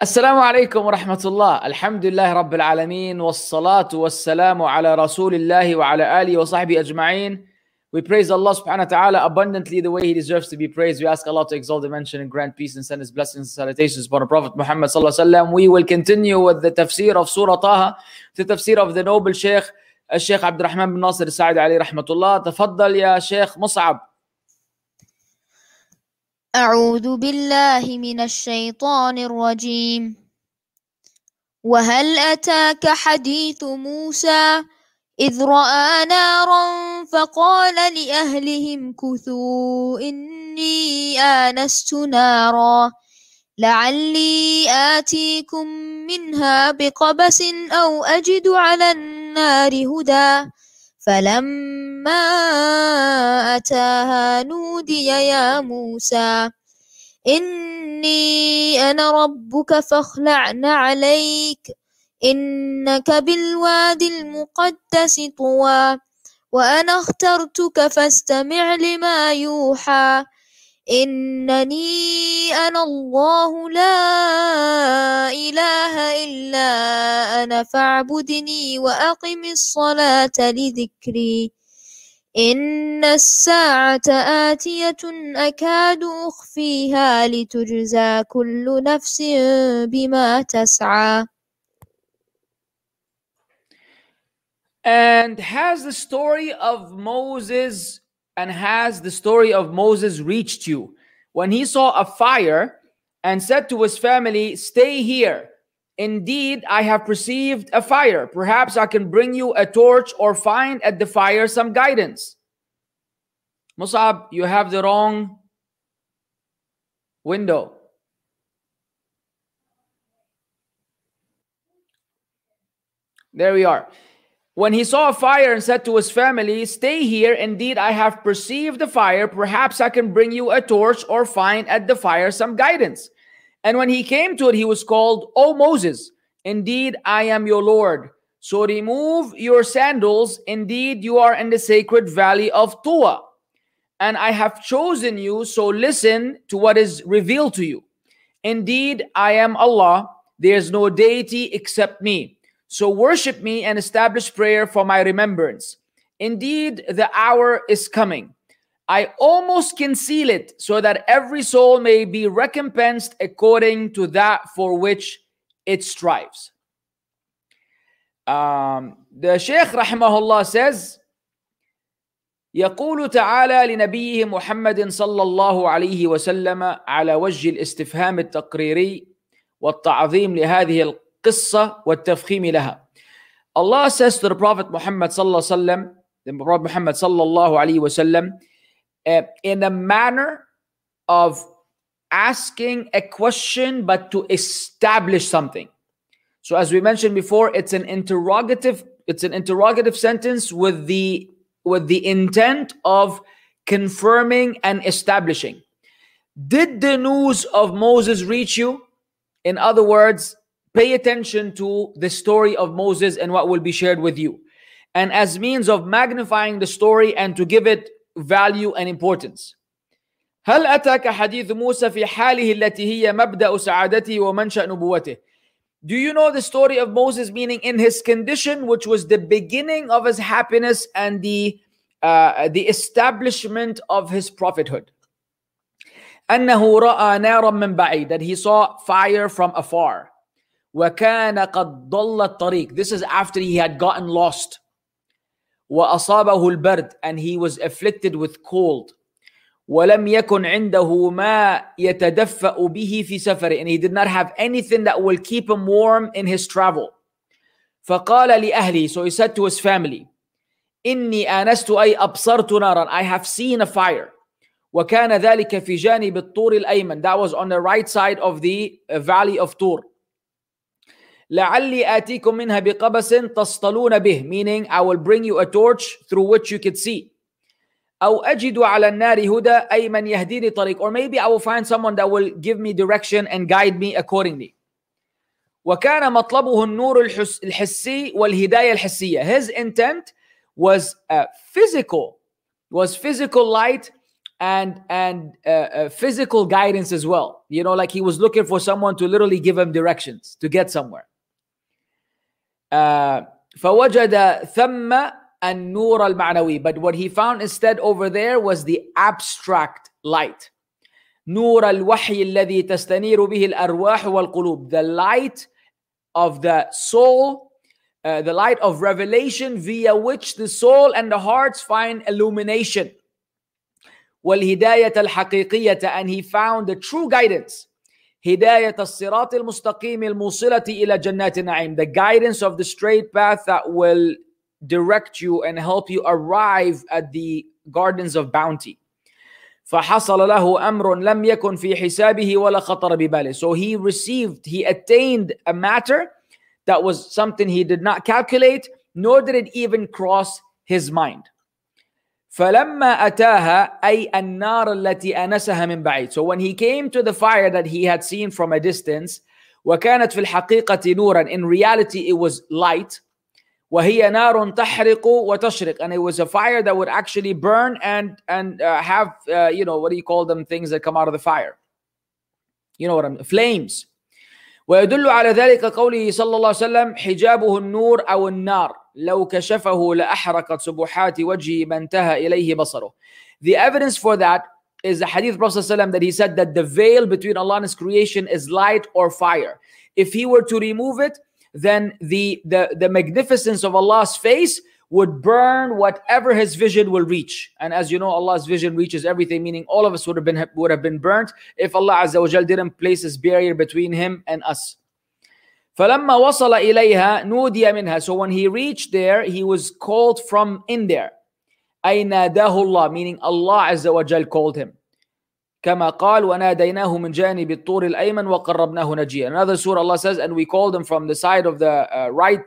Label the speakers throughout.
Speaker 1: السلام عليكم ورحمة الله. الحمد لله رب العالمين والصلاة والسلام على رسول الله وعلى آله وصحبه أجمعين. We praise Allah subhanahu wa ta'ala abundantly the way He deserves to be praised. We ask Allah to exalt, mention, and grant peace and send His blessings and salutations upon the Prophet Muhammad sallallahu alaihi wasallam. We will continue with the tafsir of Surah Taha, the tafsir of the noble Sheikh, Sheikh Abdul Rahman bin Nasir Sa'id alayhi rahmatullah. تفضل يا شيخ مصعب.
Speaker 2: أعوذ بالله من الشيطان الرجيم. وهل أتاك حديث موسى إذ رأى نارا فقال لأهلهم كثوا إني آنست نارا لعلي آتيكم منها بقبس أو أجد على النار هدى فلما أتاها نودي يا موسى إني أنا ربك فاخلع عليك إنك بالوادي المقدس طوى وأنا اخترتك فاستمع لما يوحى إنني أنا الله لا إله إلا أنا فاعبدني وأقم الصلاة لذكري إن الساعة آتية أكاد أخفيها لتجزى كل نفس بما تسعى.
Speaker 1: And has the story of Moses reached you? When he saw a fire and said to his family, "Stay here. Indeed, I have perceived a fire. Perhaps I can bring you a torch or find at the fire some guidance." Mus'ab, you have the wrong window. There we are. When he saw a fire and said to his family, "Stay here. Indeed, I have perceived a fire. Perhaps I can bring you a torch or find at the fire some guidance." And when he came to it, he was called, "O Moses, indeed I am your Lord. So remove your sandals. Indeed, you are in the sacred valley of Tuwa. And I have chosen you, so listen to what is revealed to you. Indeed, I am Allah. There is no deity except me. So worship me and establish prayer for my remembrance. Indeed, the hour is coming. I almost conceal it so that every soul may be recompensed according to that for which it strives." The Shaykh rahimahullah says, يقول تعالى لنبيه محمد صلى الله عليه وسلم على وجه الاستفهام التقريري والتعظيم لهذه القصة والتفخيم لها. Allah says to the Prophet Muhammad صلى الله عليه وسلم, the Prophet Muhammad صلى الله عليه وسلم, in a manner of asking a question but to establish something. So as we mentioned before, it's an interrogative sentence with the intent of confirming and establishing. Did the news of Moses reach you? In other words, pay attention to the story of Moses and what will be shared with you. And as means of magnifying the story and to give it value and importance. هل أتاك حديث موسى في حاله التي هي مبدأ سعادته ومنشأ نبوته? Do you know the story of Moses, meaning in his condition, which was the beginning of his happiness and the establishment of his prophethood? أنه رأى نارا من بعيد, that he saw fire from afar. وكان قد ضل الطريق. This is after he had gotten lost. وأصابه البرد, and he was afflicted with cold. ولم يكن عنده ما يتدفأ به في سفره, and he did not have anything that will keep him warm in his travel. فقال لأهله, so he said to his family, إني آنست أي أبصرت نارا, I have seen a fire. وكان ذلك في جانب الطور الأيمن, that was on the right side of the valley of Tur. لعلي آتيكم منها بقبس تصطلون به, meaning I will bring you a torch through which you could see. أو أجد على النار هدى, أي من يهديني طريق, or maybe I will find someone that will give me direction and guide me accordingly. وكان مطلبه النور الحسي والهداية الحسية. His intent was physical light and physical guidance as well. You know, like he was looking for someone to literally give him directions to get somewhere. فوجد ثم النور المعنوي. But what he found instead over there was the abstract light. نور الوحي الذي تستنير به الأرواح والقلوب. The light of the soul, the light of revelation via which the soul and the hearts find illumination. والهداية الحقيقية, and he found the true guidance. هداية الصراط المستقيم الموصلة إلى جنات النعيم. The guidance of the straight path that will direct you and help you arrive at the gardens of bounty. فحصل له أمر لم يكن في حسابه ولا خطر بباله. So he attained a matter that was something he did not calculate, nor did it even cross his mind. فلما أتاها أي النار التي أنسها من بعيد. So when he came to the fire that he had seen from a distance, وكانت في الحقيقة نورا, in reality it was light. وهي نار تحرق وتشرق, and it was a fire that would actually burn and have you know, what do you call them, things that come out of the fire, you know what I mean, flames. ويدل على ذلك قوله صلى الله عليه وسلم حجابه النور أو النار لو كشفه لأحرقت سبحات وجهه ما انتهى إليه بصره. The evidence for that is the hadith of Prophet ﷺ that he said that the veil between Allah and his creation is light or fire. If he were to remove it, then the magnificence of Allah's face would burn whatever his vision will reach. And as you know, Allah's vision reaches everything, meaning all of us would have been burnt if Allah Azza wa Jal didn't place his barrier between him and us. فَلَمَّا وَصَلَ إِلَيْهَا نُودِيَ مِنْهَا. So when he reached there, he was called from in there. أَيْ نَادَاهُ اللَّهُ, meaning Allah Azza wa Jal called him. كما قال وناديناه من جانب الطور الأيمن وقربناه نجيا. Another surah Allah says, and we called him from the side of the right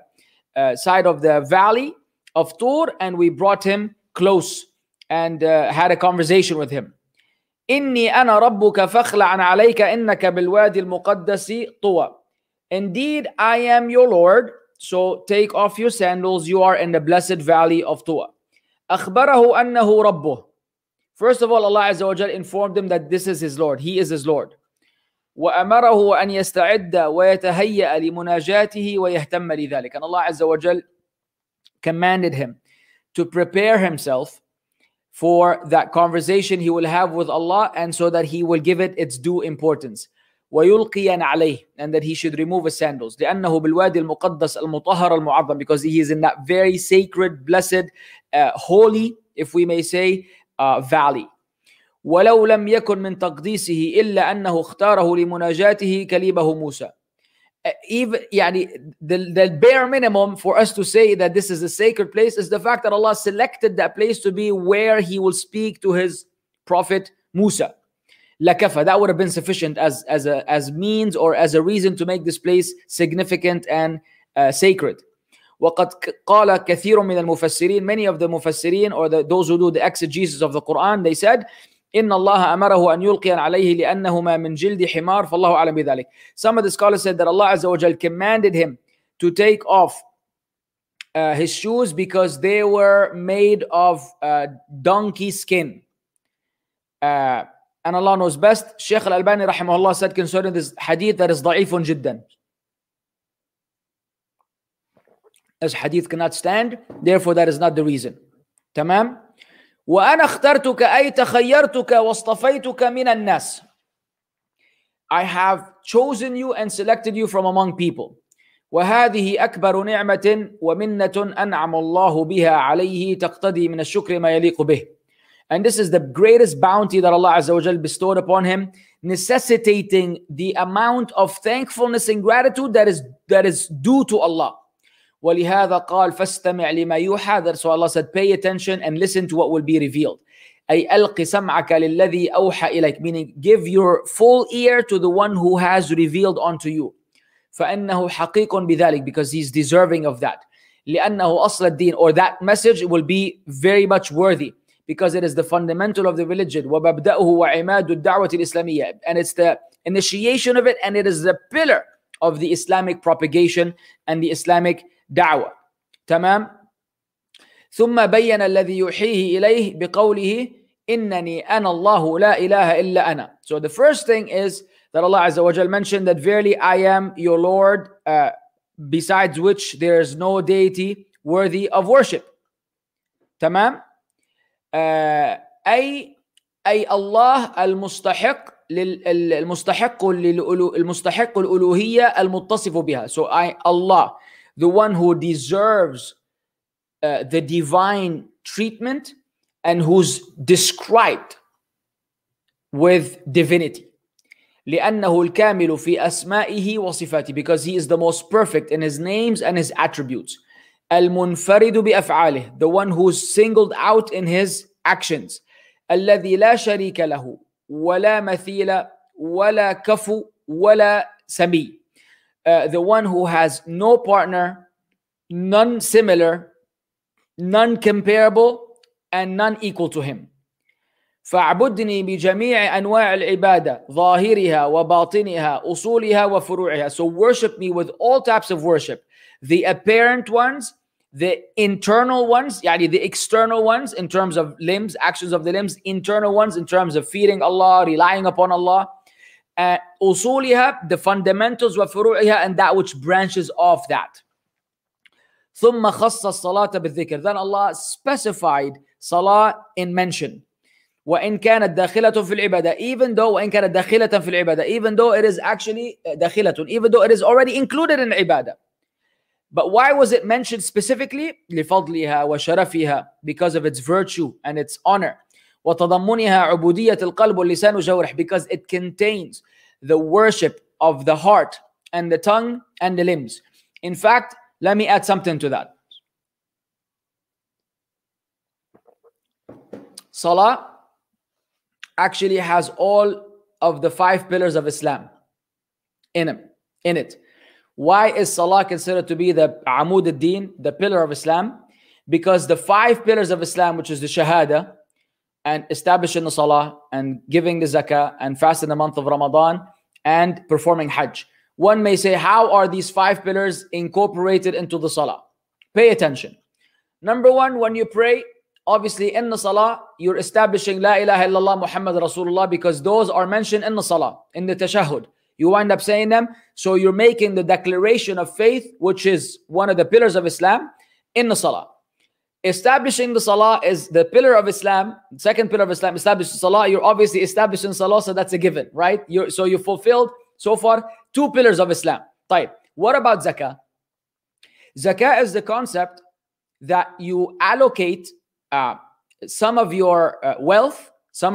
Speaker 1: side of the valley of Tur, and we brought him close and had a conversation with him. إني أنا ربك فاخلع عليك إنك بالوادي المقدس طوى. Indeed, I am your Lord, so take off your sandals, you are in the blessed valley of Tuwa. أخبره أنه ربه. First of all, Allah Azza wa Jal informed him that this is his Lord, he is his Lord. وأمره أن يستعد ويتهيأ لمناجاته ويهتم لذلك. And Allah Azza wa Jal commanded him to prepare himself for that conversation he will have with Allah, and so that he will give it its due importance. ويلقين عليه, and that he should remove his sandals. لأنه بالوادي المقدس المطهر المعظم, because he is in that very sacred, blessed, holy, if we may say, valley. ولو لم يكن من تقديسه إلا أنه اختاره لمناجاته كليبه موسى. Even يعني the bare minimum for us to say that this is a sacred place is the fact that Allah selected that place to be where he will speak to his prophet Musa. لكفى, that would have been sufficient as means or as a reason to make this place significant and sacred. وقد قال كثير من المفسرين, many of the mufassirin or those who do the exegesis of the Quran, they said إن الله أمره أن يلقي عليه لأنهما من جلد حمار فالله أعلم بذلك. Some of the scholars said that Allah Azza wa Jal commanded him to take off his shoes because they were made of donkey skin. And Allah knows best. Shaykh Al-Albani rahimahullah said concerning this hadith that is ضعيف جدا. As hadith cannot stand, therefore that is not the reason. تمام. وأنا اخترتك أي تخيرتك واصطفيتك من الناس. I have chosen you and selected you from among people. وهذه أكبر نعمة ومنة أنعم الله بها عليه تقتضي من الشكر ما يليق به. And this is the greatest bounty that Allah Azza wa Jal bestowed upon him, necessitating the amount of thankfulness and gratitude that is due to Allah. وَلِهَذَا قَالْ فَاسْتَمِعْ لِمَا يُوحَى. So Allah said, pay attention and listen to what will be revealed. أي ألق سمعك للذي أوحى إليك, meaning give your full ear to the one who has revealed unto you. فَإنه حقيق بذلك, because he's deserving of that. لأنه أصل الدين, or that message will be very much worthy, because it is the fundamental of the religion. وَمَبْدَأُهُ وَعِمَادُ الدَّعْوَةِ الْإِسْلَامِيَّةِ, and it's the initiation of it, and it is the pillar of the Islamic propagation and the Islamic da'wah. تمام. ثم بين الذي يوحيه إليه بقوله إنني أنا الله لا إله إلا أنا. So the first thing is that Allah Azza wa Jal mentioned that verily I am your Lord, besides which there is no deity worthy of worship. تمام. أي الله المستحق المستحق الألوهية المتصف بها. So Allah, the one who deserves the divine treatment and who's described with divinity. لأنه الكامل في أسمائه وصفاته, because he is the most perfect in his names and his attributes. المنفرد بأفعاله, the one who is singled out in his actions. الذي لا شريك له ولا مثيل ولا كفو ولا سمي, the one who has no partner, none similar, none comparable, and none equal to him. فاعبدني بجميع أنواع العبادة ظاهرها وباطنها أصولها وفروعها. So worship me with all types of worship, the apparent ones, the internal ones, يعني the external ones in terms of limbs, actions of the limbs, internal ones in terms of feeding Allah, relying upon Allah, أصولها, the fundamentals, وفروعها, and that which branches off that. ثم خص الصلاة بالذكر, then Allah specified salah in mention. وإن كانت داخلة في العبادة, even though وإن كانت داخلة في العبادة, even though it is actually داخلة, even though it is already included in ibadah. But why was it mentioned specifically? لفضلها وشرفها, because of its virtue and its honor. وتضمنها عبودية القلب واللسان والجوارح, because it contains the worship of the heart and the tongue and the limbs. In fact, let me add something to that. Salah actually has all of the 5 pillars of Islam in it. Why is Salah considered to be the Amud al-Din, the pillar of Islam? Because the 5 pillars of Islam, which is the Shahada, and establishing the Salah, and giving the Zakah, and fasting the month of Ramadan, and performing Hajj. One may say, how are these 5 pillars incorporated into the Salah? Pay attention. Number 1, when you pray, obviously in the Salah, you're establishing La ilaha illallah Muhammad Rasulullah, because those are mentioned in the Salah, in the Tashahud. You wind up saying them, so you're making the declaration of faith, which is one of the pillars of Islam, in the Salah. Establishing the Salah is the pillar of Islam, second pillar of Islam. Establish the Salah, you're obviously establishing Salah, so that's a given, right? So you fulfilled so far 2 pillars of Islam. طيب, what about Zakah? Zakah is the concept that you allocate some of your wealth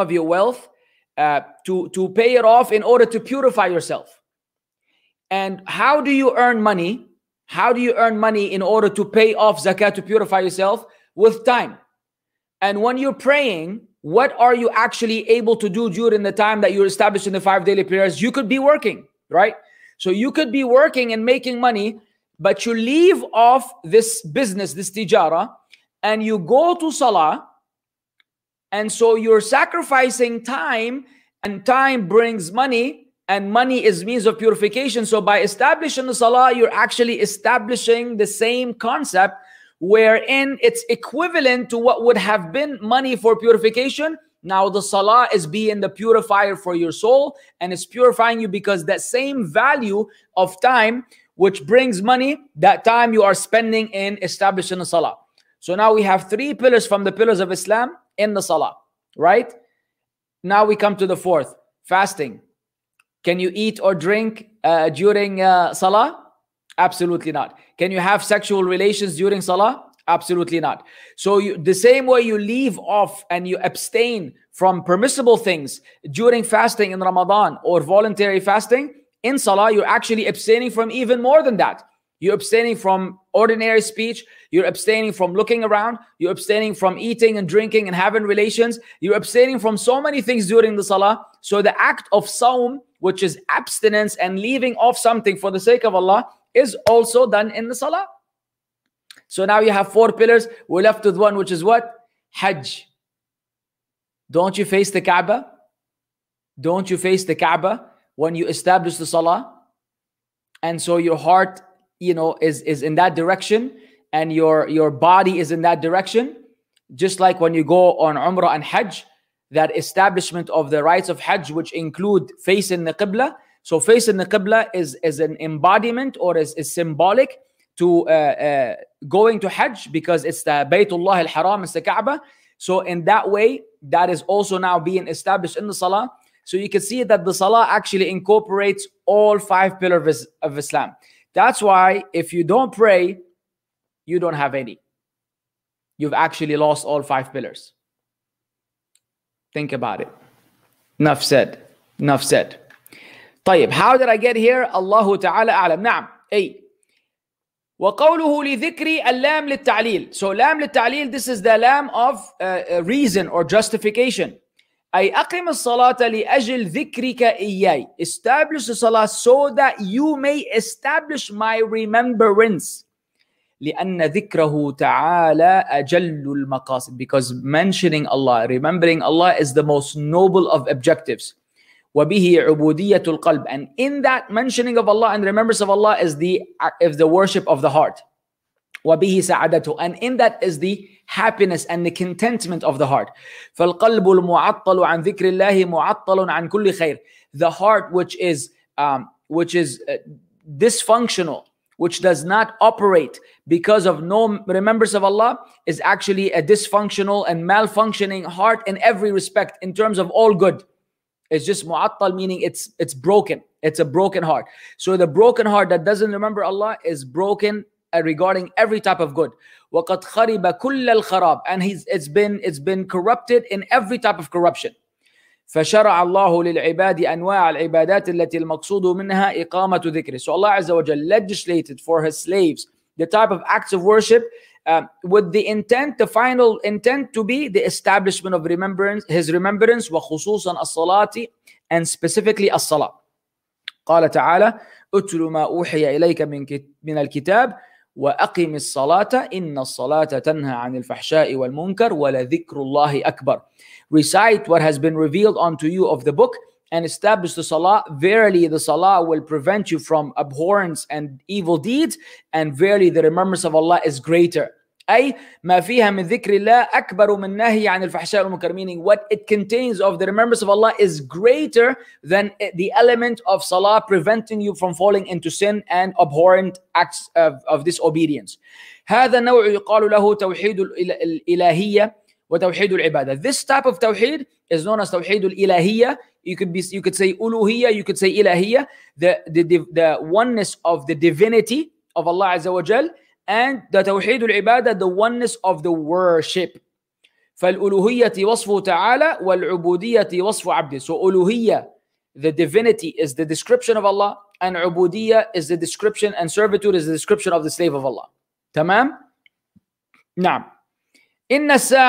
Speaker 1: to pay it off in order to purify yourself. And how do you earn money? How do you earn money in order to pay off zakah to purify yourself? With time. And when you're praying, what are you actually able to do during the time that you're establishing the 5 daily prayers? You could be working, right? So you could be working and making money, but you leave off this business, this tijara, and you go to Salah. And so you're sacrificing time, and time brings money, and money is means of purification. So by establishing the Salah, you're actually establishing the same concept, wherein it's equivalent to what would have been money for purification. Now the Salah is being the purifier for your soul, and it's purifying you, because that same value of time which brings money, that time you are spending in establishing the Salah. So now we have 3 pillars from the pillars of Islam in the Salah, right? Now we come to the 4th, fasting. Can you eat or drink during Salah? Absolutely not. Can you have sexual relations during Salah? Absolutely not. So the same way you leave off and you abstain from permissible things during fasting in Ramadan or voluntary fasting, in Salah you're actually abstaining from even more than that. You're abstaining from ordinary speech. You're abstaining from looking around. You're abstaining from eating and drinking and having relations. You're abstaining from so many things during the Salah. So the act of Sawm, which is abstinence and leaving off something for the sake of Allah, is also done in the Salah. So now you have 4 pillars. We're left with one, which is what? Hajj. Don't you face the Kaaba? Don't you face the Kaaba when you establish the Salah? And so your heart, is in that direction, and your body is in that direction. Just like when you go on Umrah and Hajj, that establishment of the rites of Hajj, which include facing the Qibla. So facing the Qibla is an embodiment or is symbolic to going to Hajj, because it's the Baytullah al-Haram, it's the Kaaba. So in that way, that is also now being established in the Salah. So you can see that the Salah actually incorporates all 5 pillars of Islam. That's why if you don't pray, you don't have any. You've actually lost all 5 pillars. Think about it. Enough said. Enough said. طيب, how did I get here? Allahu ta'ala a'lam. نعم. أي. وقوله لذكري اللام للتعليل. So لام للتعليل, this is the lam of reason or justification. أي أقم الصلاة لأجل ذكرك إياي. Establish the salah so that you may establish my remembrance. لأن ذكره تعالى أجل المقاصد. Because mentioning Allah, remembering Allah is the most noble of objectives. وبه عبودية القلب. And in that mentioning of Allah and remembrance of Allah is the worship of the heart. وبه سعادته. And in that is the happiness and the contentment of the heart. فالقلب المعطل عن ذكر الله معطل عن كل خير. The heart which is dysfunctional, which does not operate because of no remembrance of Allah, is actually a dysfunctional and malfunctioning heart in every respect in terms of all good. It's just mu'attal, meaning it's broken. It's a broken heart. So the broken heart that doesn't remember Allah is broken regarding every type of good. وَقَدْ خَرِبَ كُلَّ الْخَرَابِ. And it's been corrupted in every type of corruption. فشرع الله للعباد أنواع العبادات التي المقصود منها إقامة ذكره. So Allah Azza wa Jal legislated for his slaves the type of acts of worship with the intent, the final intent to be the establishment of remembrance, his remembrance, وخصوصا الصلاة, and specifically الصلاة. قال تعالى أتل ما أوحي إليك من الكتاب وأقم الصلاة إن الصلاة تنهى عن الفحشاء والمنكر ولذكر الله أكبر. Recite what has been revealed unto you of the book and establish the salah. Verily the salah will prevent you from abhorrence and evil deeds, and verily the remembrance of Allah is greater. أي ما فيها من ذكر الله أكبر من نهي عن الفحشاء والمنكر. Meaning what it contains of the remembrance of Allah is greater than the element of salah preventing you from falling into sin and abhorrent acts of disobedience. هذا النوع يقال له توحيد الإلهية وتوحيد العبادة. This type of tawheed is known as توحيد الإلهية. You could say uluhiyya, you could say ilahiyya, the oneness of the divinity of Allah Azza wa Jal, and the توحيد العبادة, the oneness of the worship. فالألوهية وصفه تعالى والعبودية وصف عبده. So uluhiyya, the divinity, is the description of Allah, and ubudiyya is the description, and servitude is the description of the slave of Allah. تمام؟ نعم. إن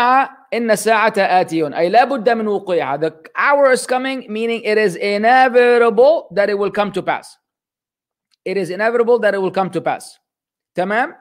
Speaker 1: الساعة آتيون أي لا بد من وقوعها. The hour is coming, meaning it is inevitable that it will come to pass. It is inevitable that it will come to pass. تمام.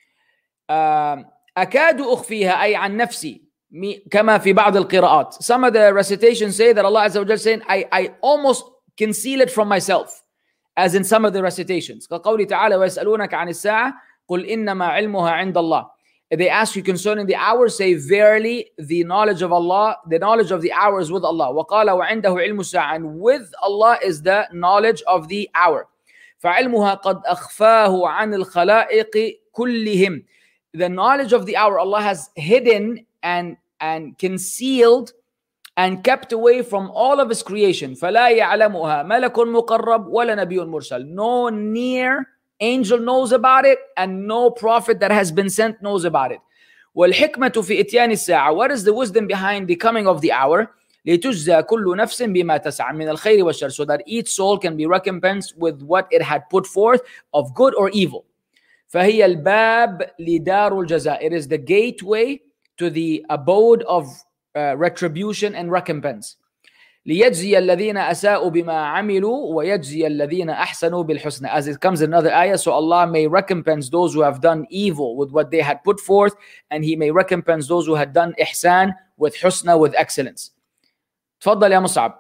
Speaker 1: أكاد أخفيها أي عن نفسي كما في بعض القراءات. Some of the recitations say that Allah Azza wa Jalla saying I almost conceal it from myself, as in some of the recitations. كقوله تعالى ويسألونك عن الساعة قل إنما علمها عند الله. They ask you concerning the hour, say verily the knowledge of Allah, the knowledge of the hour is with Allah. وقال وعنده علم الساعة. And with Allah is the knowledge of the hour. فعلمها قد أخفاه عن الخلائق كلهم. The knowledge of the hour Allah has hidden and concealed and kept away from all of his creation. فلا يعلمها ملك مقرب ولا نبي مرسل. No near angel knows about it, and no prophet that has been sent knows about it. والحكمة في إتيان الساعة. What is the wisdom behind the coming of the hour? لتجزى كل نفس بما تسعى من الخير والشر. So that each soul can be recompensed with what it had put forth of good or evil. فهي الباب لدار الجزاء. It is the gateway to the abode of retribution and recompense. ليجزي الذين أساءوا بما عملوا ويجزي الذين أحسنوا بالحسنى. As it comes in another ayah, so Allah may recompense those who have done evil with what they had put forth, and He may recompense those who had done ihsan with husna, with excellence. تفضل يا مصعب.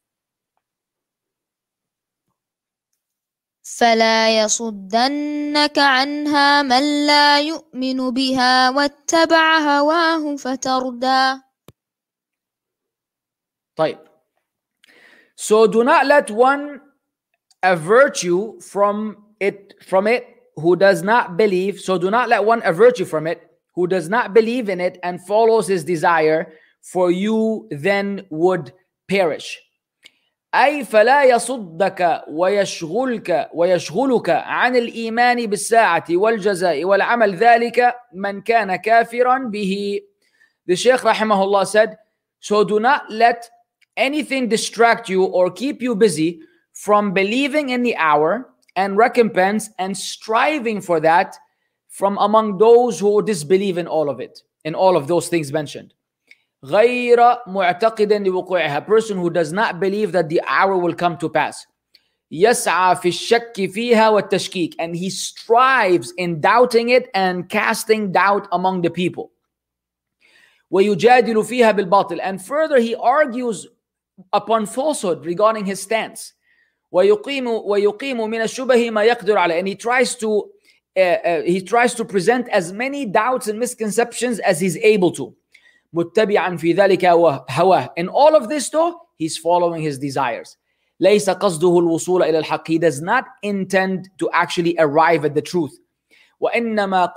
Speaker 2: فلا يصدنك عنها من لا يؤمن بها واتبع هواه فتردى.
Speaker 1: طيب. So do not let one avert you from it who does not believe. So do not let one avert you from it who does not believe in it and follows his desire, for you then would perish. أي فلا يصدك ويشغلك عن الإيمان بالساعة والجزاء والعمل ذلك من كان كافرا به. The Shaykh rahimahullah said, so do not let anything distract you or keep you busy from believing in the hour and recompense and striving for that from among those who disbelieve in all of it, in all of those things mentioned. غير معتقد لوقوعها, a person who does not believe that the hour will come to pass. يسعى في الشك فيها والتشكيك, and he strives in doubting it and casting doubt among the people. ويجادل فيها بالباطل, and further he argues upon falsehood regarding his stance. ويقيم من الشبه ما يقدر عليه, and he tries to present as many doubts and misconceptions as he's able to. متبعا في ذلك هواه, in all of this though, he's following his desires. ليس قصده الوصول إلى الحق, he does not intend to actually arrive at the truth. وإنما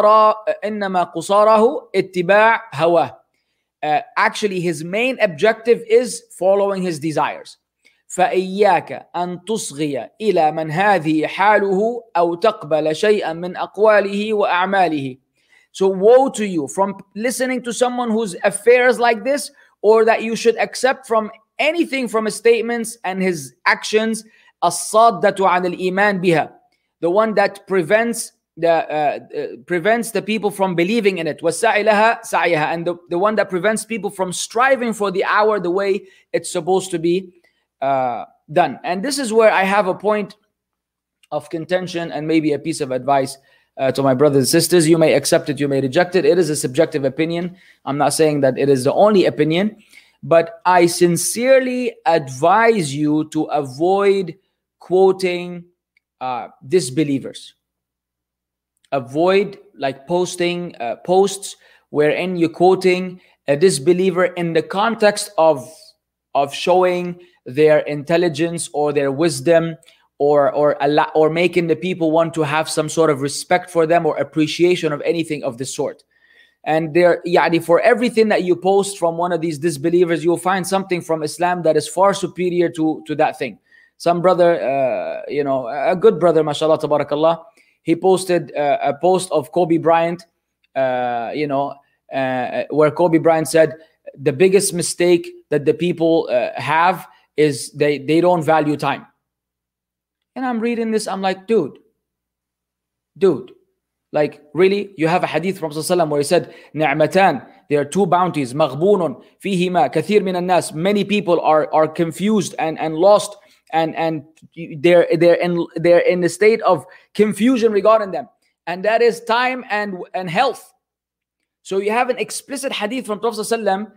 Speaker 1: قصاره اتباع هواه, actually his main objective is following his desires. فإياك أن تصغي إلى من هذه حاله أو تقبل شيئا من أقواله وأعماله. So woe to you from listening to someone whose affairs like this, or that you should accept from anything from his statements and his actions. الصادة عن الإيمان بها, the one that prevents the people from believing in it. والسعي لها سعيها, and the one that prevents people from striving for the hour the way it's supposed to be done. And this is where I have a point of contention and maybe a piece of advice to my brothers and sisters. You may accept it, you may reject it. It is a subjective opinion. I'm not saying that it is the only opinion, but I sincerely advise you to avoid quoting disbelievers. Avoid like posting posts wherein you're quoting a disbeliever in the context of showing their intelligence or their wisdom, or making the people want to have some sort of respect for them or appreciation of anything of the sort. And for everything that you post from one of these disbelievers, you'll find something from Islam that is far superior to that thing. Some brother, a good brother, mashallah, tabarakallah, he posted a post of Kobe Bryant, where Kobe Bryant said, the biggest mistake that the people have is they don't value time. And I'm reading this, I'm like, dude, like really? You have a hadith from Sallallahu where he said, Ni'matan, there are two bounties, maghbunun fihima kathir min an-nas. Many people are confused and lost, and they're in the state of confusion regarding them. And that is time and health. So you have an explicit hadith from Prophet Sallallahu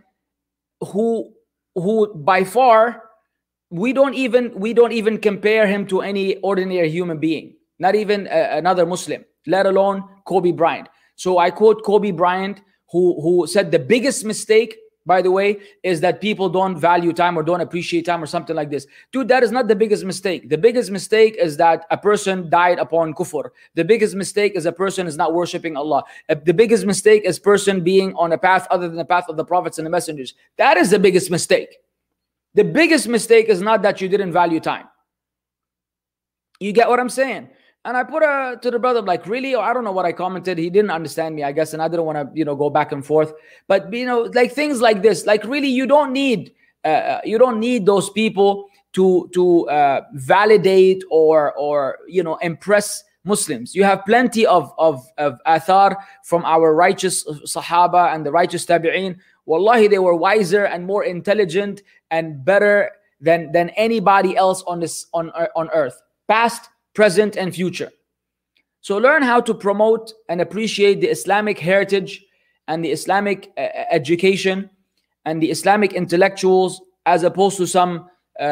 Speaker 1: who by far we don't even compare him to any ordinary human being, not even another Muslim, let alone Kobe Bryant. So I quote Kobe Bryant, who said the biggest mistake, by the way, is that people don't value time or don't appreciate time or something like this. Dude, that is not the biggest mistake. The biggest mistake is that a person died upon kufr. The biggest mistake is a person is not worshiping Allah. The biggest mistake is person being on a path other than the path of the prophets and the messengers. That is the biggest mistake. The biggest mistake is not that you didn't value time. You get what I'm saying? And I put to the brother, like, really? Or I don't know what I commented. He didn't understand me, I guess, and I didn't want to, go back and forth. But like things like this, like really, you don't need those people to validate or impress Muslims. You have plenty of athar from our righteous Sahaba and the righteous Tabi'een. Wallahi, they were wiser and more intelligent and better than anybody else on earth, past, present, and future. So learn how to promote and appreciate the Islamic heritage and the Islamic education and the Islamic intellectuals, as opposed to some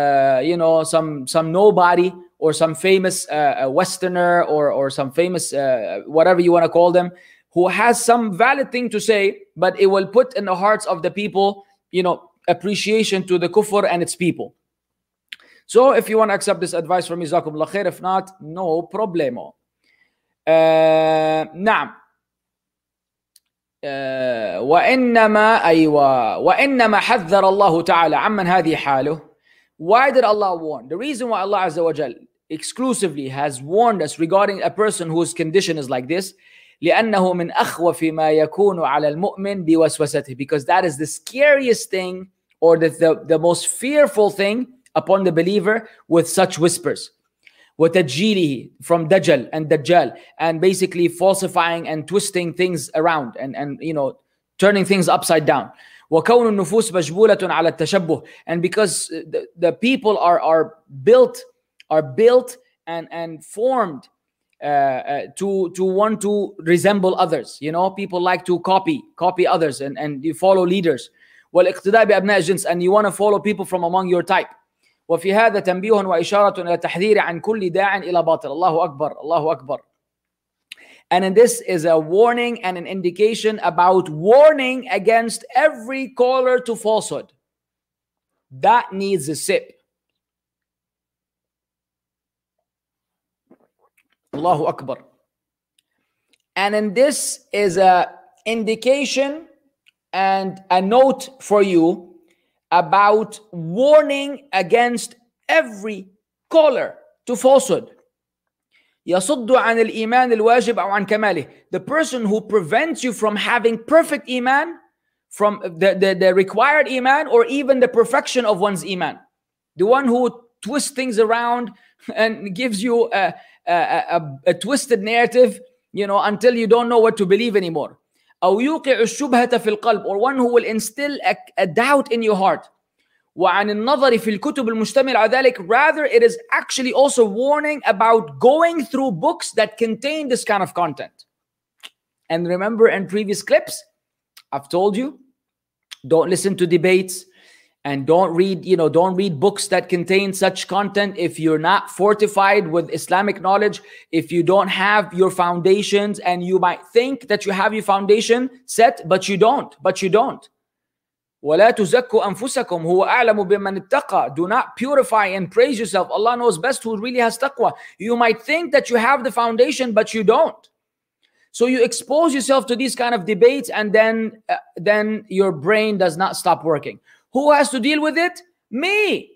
Speaker 1: nobody or some famous Westerner or some famous whatever you want to call them, who has some valid thing to say, but it will put in the hearts of the people, appreciation to the kufr and its people. So if you want to accept this advice from me, jazakumullah khair. If not, no problemo. نعم. وإنما حذر الله تعالى عمن هذه حاله. Why did Allah warn? The reason why Allah Azza wa Jal exclusively has warned us regarding a person whose condition is like this, لأنه من أخوف ما يكون على المؤمن بوسوسته, because that is the scariest thing, or the most fearful thing upon the believer with such whispers. وتجيله, from Dajjal and Dajjal, and basically falsifying and twisting things around and turning things upside down. وكون النفوس مجبولة على التشبه, and because the people are built and formed to want to resemble others. People like to copy others and you follow leaders. والاقتداء بأبناء الجنس, and you want to follow people from among your type. وفي هذا تنبيه وإشارة إلى التحذير عن كل داع إلى باطل. الله أكبر, الله أكبر. And in this is a warning and an indication about warning against every caller to falsehood. That needs a sip. Allahu Akbar. And in this is a indication and a note for you about warning against every caller to falsehood. يصد عن الإيمان الواجب أو عن كماله. The person who prevents you from having perfect iman, from the required iman, or even the perfection of one's iman. The one who twists things around and gives you a twisted narrative, until you don't know what to believe anymore. أو يوقع الشبهة في القلب, or one who will instill a doubt in your heart. وعن النظر في الكتب المشتمل على ذلك. Rather, it is actually also warning about going through books that contain this kind of content. And remember, in previous clips, I've told you, don't listen to debates and don't read books that contain such content if you're not fortified with Islamic knowledge, if you don't have your foundations, and you might think that you have your foundation set, but you don't. وَلَا تُزَكُّوا أَنفُسَكُمْ هُوَ أَعْلَمُ بِمَنِ اتَّقَى. Do not purify and praise yourself. Allah knows best who really has taqwa. You might think that you have the foundation, but you don't. So you expose yourself to these kind of debates, and then your brain does not stop working. Who has to deal with it? Me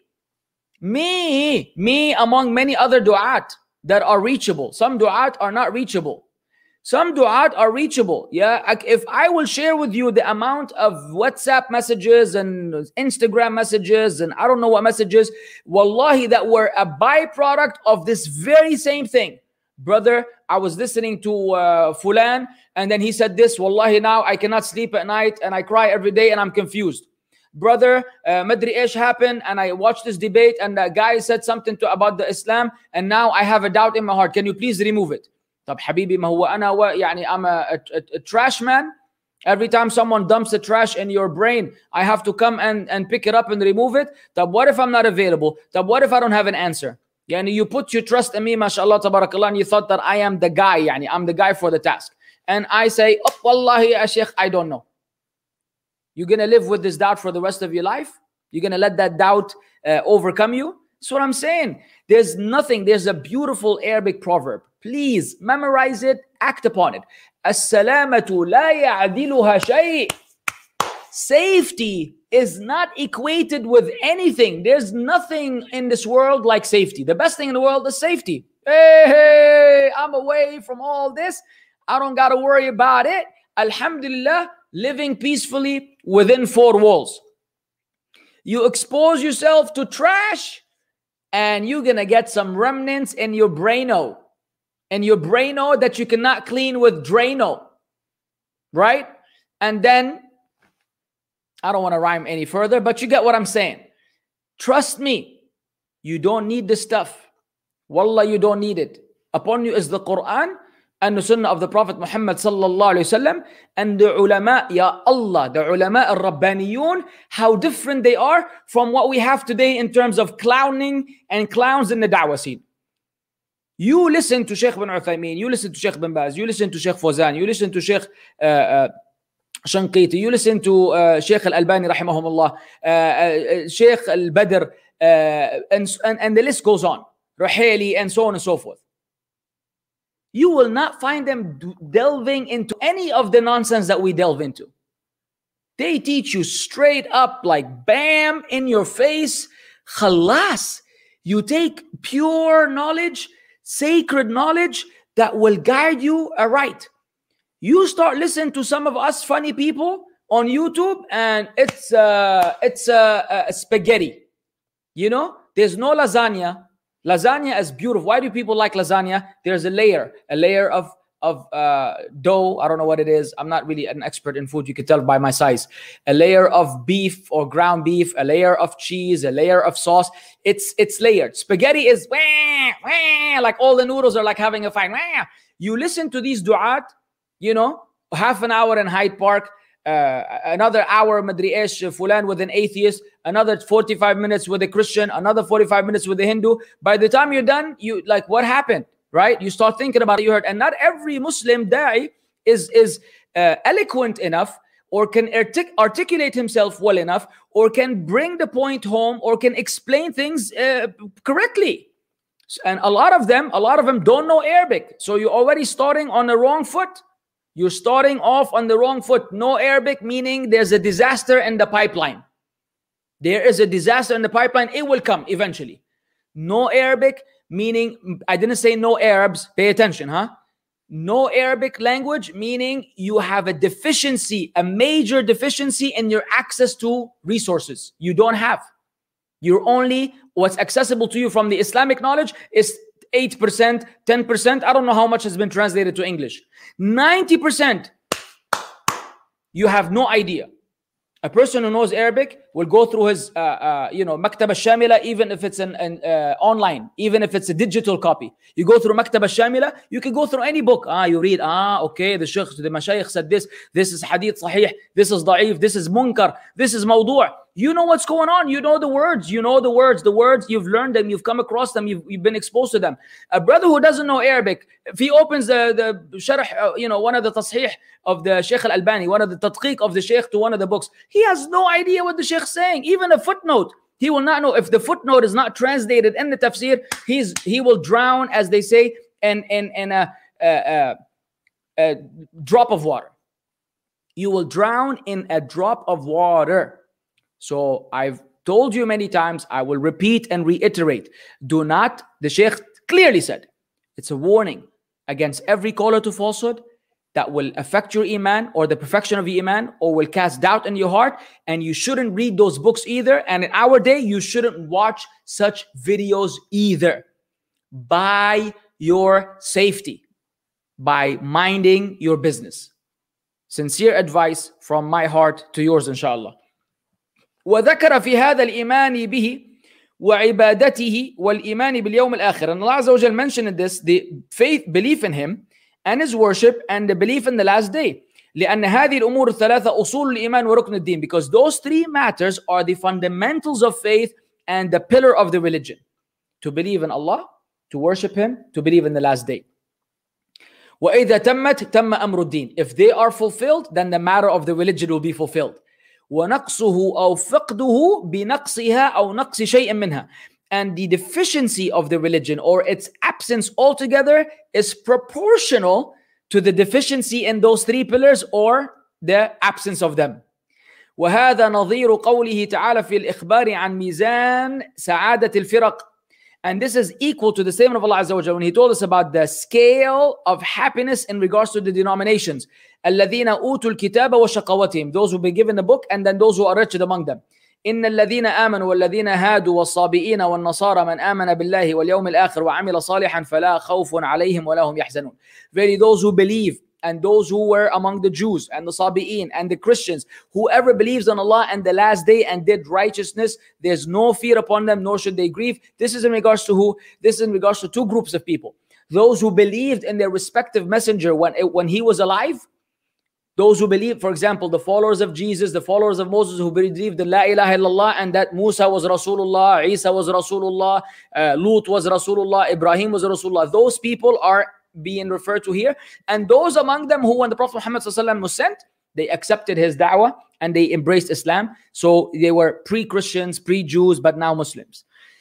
Speaker 1: among many other du'at that are reachable. Some du'at are not reachable. Some du'at are reachable. Yeah, if I will share with you the amount of WhatsApp messages and Instagram messages and I don't know what messages, wallahi, that were a byproduct of this very same thing. Brother, I was listening to Fulan, and then he said this, wallahi, now I cannot sleep at night and I cry every day and I'm confused. Brother, madri ish happened, and I watched this debate and the guy said something about the Islam, and now I have a doubt in my heart. Can you please remove it? طب حبيبي ما هو أنا I'm a trash man. Every time someone dumps the trash in your brain, I have to come and pick it up and remove it. طب what if I'm not available? طب what if I don't have an answer? You put your trust in me, mashallah, tabarakallah, and you thought that I am the guy, I'm the guy for the task. And I say, oh, wallahi, ya sheikh, I don't know. You're going to live with this doubt for the rest of your life? You're going to let that doubt overcome you? That's what I'm saying. There's a beautiful Arabic proverb. Please memorize it, act upon it. As-salamatu la ya'diluha shay'. Safety is not equated with anything. There's nothing in this world like safety. The best thing in the world is safety. Hey, I'm away from all this. I don't got to worry about it. Alhamdulillah, living peacefully within four walls. You expose yourself to trash, and you're going to get some remnants in your braino. And your braino that you cannot clean with Drano. Right? And then, I don't want to rhyme any further, but you get what I'm saying. Trust me, you don't need this stuff. Wallah, you don't need it. Upon you is the Quran and the Sunnah of the Prophet Muhammad sallallahu alayhi wasallam, and the ulama, ya Allah, the ulama al-Rabbaniyun, how different they are from what we have today in terms of clowning and clowns in the da'wah scene. You listen to Sheikh bin Uthaymeen, you listen to Sheikh bin Baz, you listen to Sheikh Fawzan, you listen to Sheikh Shanqiti, you listen to Sheikh Al-Albani rahimahumullah, Sheikh Al-Badr, and the list goes on, Ruhaili, and so on and so forth. You will not find them delving into any of the nonsense that we delve into. They teach you straight up, like bam, in your face, khalas. You take pure knowledge, sacred knowledge that will guide you aright. You start listening to some of us funny people on YouTube, and it's spaghetti. You know, there's no lasagna. Lasagna is beautiful. Why do people like lasagna? There's a layer of dough. I don't know what it is. I'm not really an expert in food. You can tell by my size. A layer of beef or ground beef, a layer of cheese, a layer of sauce. It's layered. Spaghetti is like all the noodles are like having a fight. You listen to these du'at, you know, half an hour in Hyde Park, another hour madri ish fulan with an atheist, another 45 minutes with a Christian, another 45 minutes with a Hindu. By the time you're done, you like, what happened? Right? You start thinking about it, you heard. And not every Muslim da'i is eloquent enough, or can articulate himself well enough, or can bring the point home, or can explain things correctly. And a lot of them don't know Arabic. So you're already starting on the wrong foot. You're starting off on the wrong foot. No Arabic, meaning there's a disaster in the pipeline. There is a disaster in the pipeline. It will come eventually. No Arabic, meaning, I didn't say no Arabs. Pay attention, huh? No Arabic language, meaning you have a deficiency, a major deficiency in your access to resources. You don't have. You're only, what's accessible to you from the Islamic knowledge is 8%, 10%. I don't know how much has been translated to English. 90%, you have no idea. A person who knows Arabic will go through his, Maktaba Shamila, even if it's an online, even if it's a digital copy. You go through Maktaba Shamila, you can go through any book. You read, okay, the Mashayikh said this is hadith sahih, this is da'if, this is munkar, this is mawdu'. You know what's going on. You know the words. The words, you've learned them, you've come across them, you've been exposed to them. A brother who doesn't know Arabic, if he opens the sharh, one of the tasheeh of the Sheikh Al-Albani, one of the tadqiq of the Sheikh to one of the books, he has no idea what the Sheikh is saying. Even a footnote, he will not know. If the footnote is not translated in the tafsir, he will drown, as they say, in a drop of water. You will drown in a drop of water. So I've told you many times, I will repeat and reiterate. Do not, the Sheikh clearly said, it's a warning against every caller to falsehood that will affect your iman or the perfection of your iman, or will cast doubt in your heart. And you shouldn't read those books either. And in our day, you shouldn't watch such videos either. By your safety, by minding your business. Sincere advice from my heart to yours, inshallah. وذكر في هذا الإيمان به وعبادته والإيمان باليوم الآخر. And Allah Azza wa Jal mentioned in this the faith, belief in Him, and His worship, and the belief in the last day. لأن هذه الأمور الثلاثة أصول الإيمان وركن الدين. Because those three matters are the fundamentals of faith and the pillar of the religion. To believe in Allah, to worship Him, to believe in the last day. وإذا تمت تم أمر الدين. If they are fulfilled, then the matter of the religion will be fulfilled. وَنَقْصُهُ أَوْ فِقْدُهُ بِنَقْصِهَا أَوْ نَقْصِ شَيْءٍ مِنْهَا. And the deficiency of the religion, or its absence altogether, is proportional to the deficiency in those three pillars or the absence of them. وهذا نظير قوله تعالى في الإخبار عن ميزان سعادة الفرق. And this is equal to the statement of Allah Azza wa Jalla when He told us about the scale of happiness in regards to the denominations. الَّذِينَ أُوتُوا الْكِتَابَ وَشَقَوَتِهِمْ. Those who be given the book, and then those who are wretched among them. إِنَّ الَّذِينَ آمَنُوا وَالَّذِينَ هَادُوا وَالصَّابِئِينَ وَالنَّصَارَى مَنْ آمَنَ بِاللَّهِ وَالْيَوْمِ الْآخِرِ وَعَمِلَ صَالِحًا فَلَا خَوْفٌ عَلَيْهِمْ وَلَا هُمْ يَحْزَنُونَ. Verily, those who believe, and those who were among the Jews and the Sabi'in and the Christians, whoever believes on Allah and the last day and did righteousness, there's no fear upon them, nor should they grieve. This is in regards to who? This is in regards to two groups of people. Those who believed in their respective messenger when he was alive. Those who believe, for example, the followers of Jesus, the followers of Moses, who believed in La ilaha illallah and that Musa was Rasulullah, Isa was Rasulullah, Lut was Rasulullah, Ibrahim was Rasulullah. Those people are being referred to here. And those among them who, when the Prophet Muhammad ﷺ was sent, They accepted his da'wah and they embraced Islam. So they were pre-Christians, pre-Jews, but now Muslims.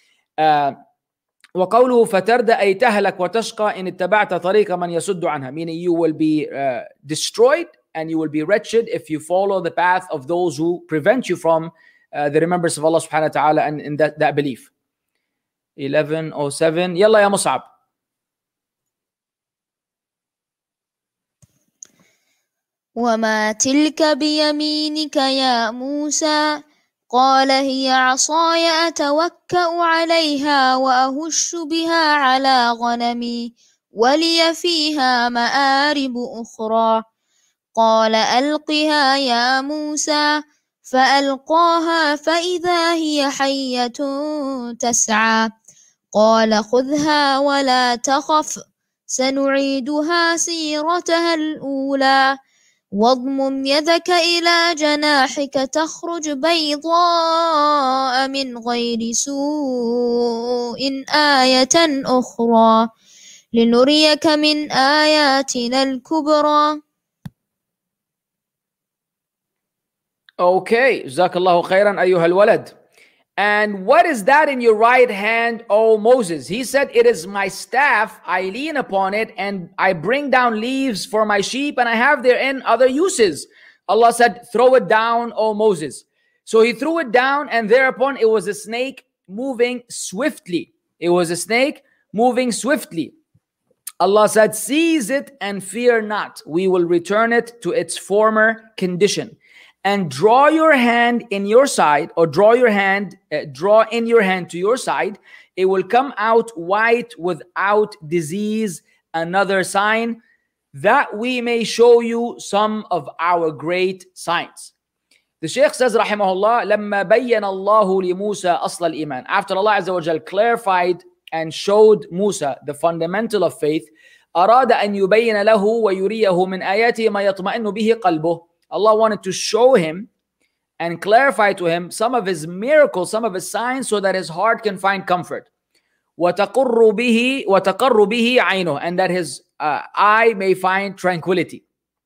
Speaker 1: وقوله فتردى أي تهلك وتشقى إن اتبعت طريق من يصد عنها, meaning you will be destroyed and you will be wretched if you follow the path of those who prevent you from the remembrance of Allah subhanahu wa ta'ala and in that belief. 11:07. يلا يا مصعب.
Speaker 2: وما تلك بيمينك يا موسى قال هي عصاي أتوكأ عليها وأهش بها على غنمي ولي فيها مآرب أخرى قال ألقها يا موسى فألقاها فإذا هي حية تسعى قال خذها ولا تخف سنعيدها سيرتها الأولى واضمم يدك إلى جناحك تخرج بيضاء من غير سوء آية أخرى لنريك من آياتنا الكبرى.
Speaker 1: Okay, Jazakallahu khairan ayyuhal walad. And what is that in your right hand, O Moses? He said, it is my staff, I lean upon it, and I bring down leaves for my sheep, and I have therein other uses. Allah said, throw it down, O Moses. So he threw it down, and thereupon it was a snake moving swiftly. It was a snake moving swiftly. Allah said, seize it and fear not. We will return it to its former condition. And draw your hand in your side, or draw in your hand to your side. It will come out white without disease, another sign that we may show you some of our great signs. The Shaykh says, rahimahullah, لما بين الله لموسى أصل الإيمان. After Allah Azza wa Jal clarified and showed Musa the fundamental of faith, أراد أن يبين له ويريه من آياته ما يطمئن به قلبه. Allah wanted to show him and clarify to him some of his miracles, some of his signs, so that his heart can find comfort. وَتَقَرُّ بِهِ عَيْنُهُ, and that his eye may find tranquility.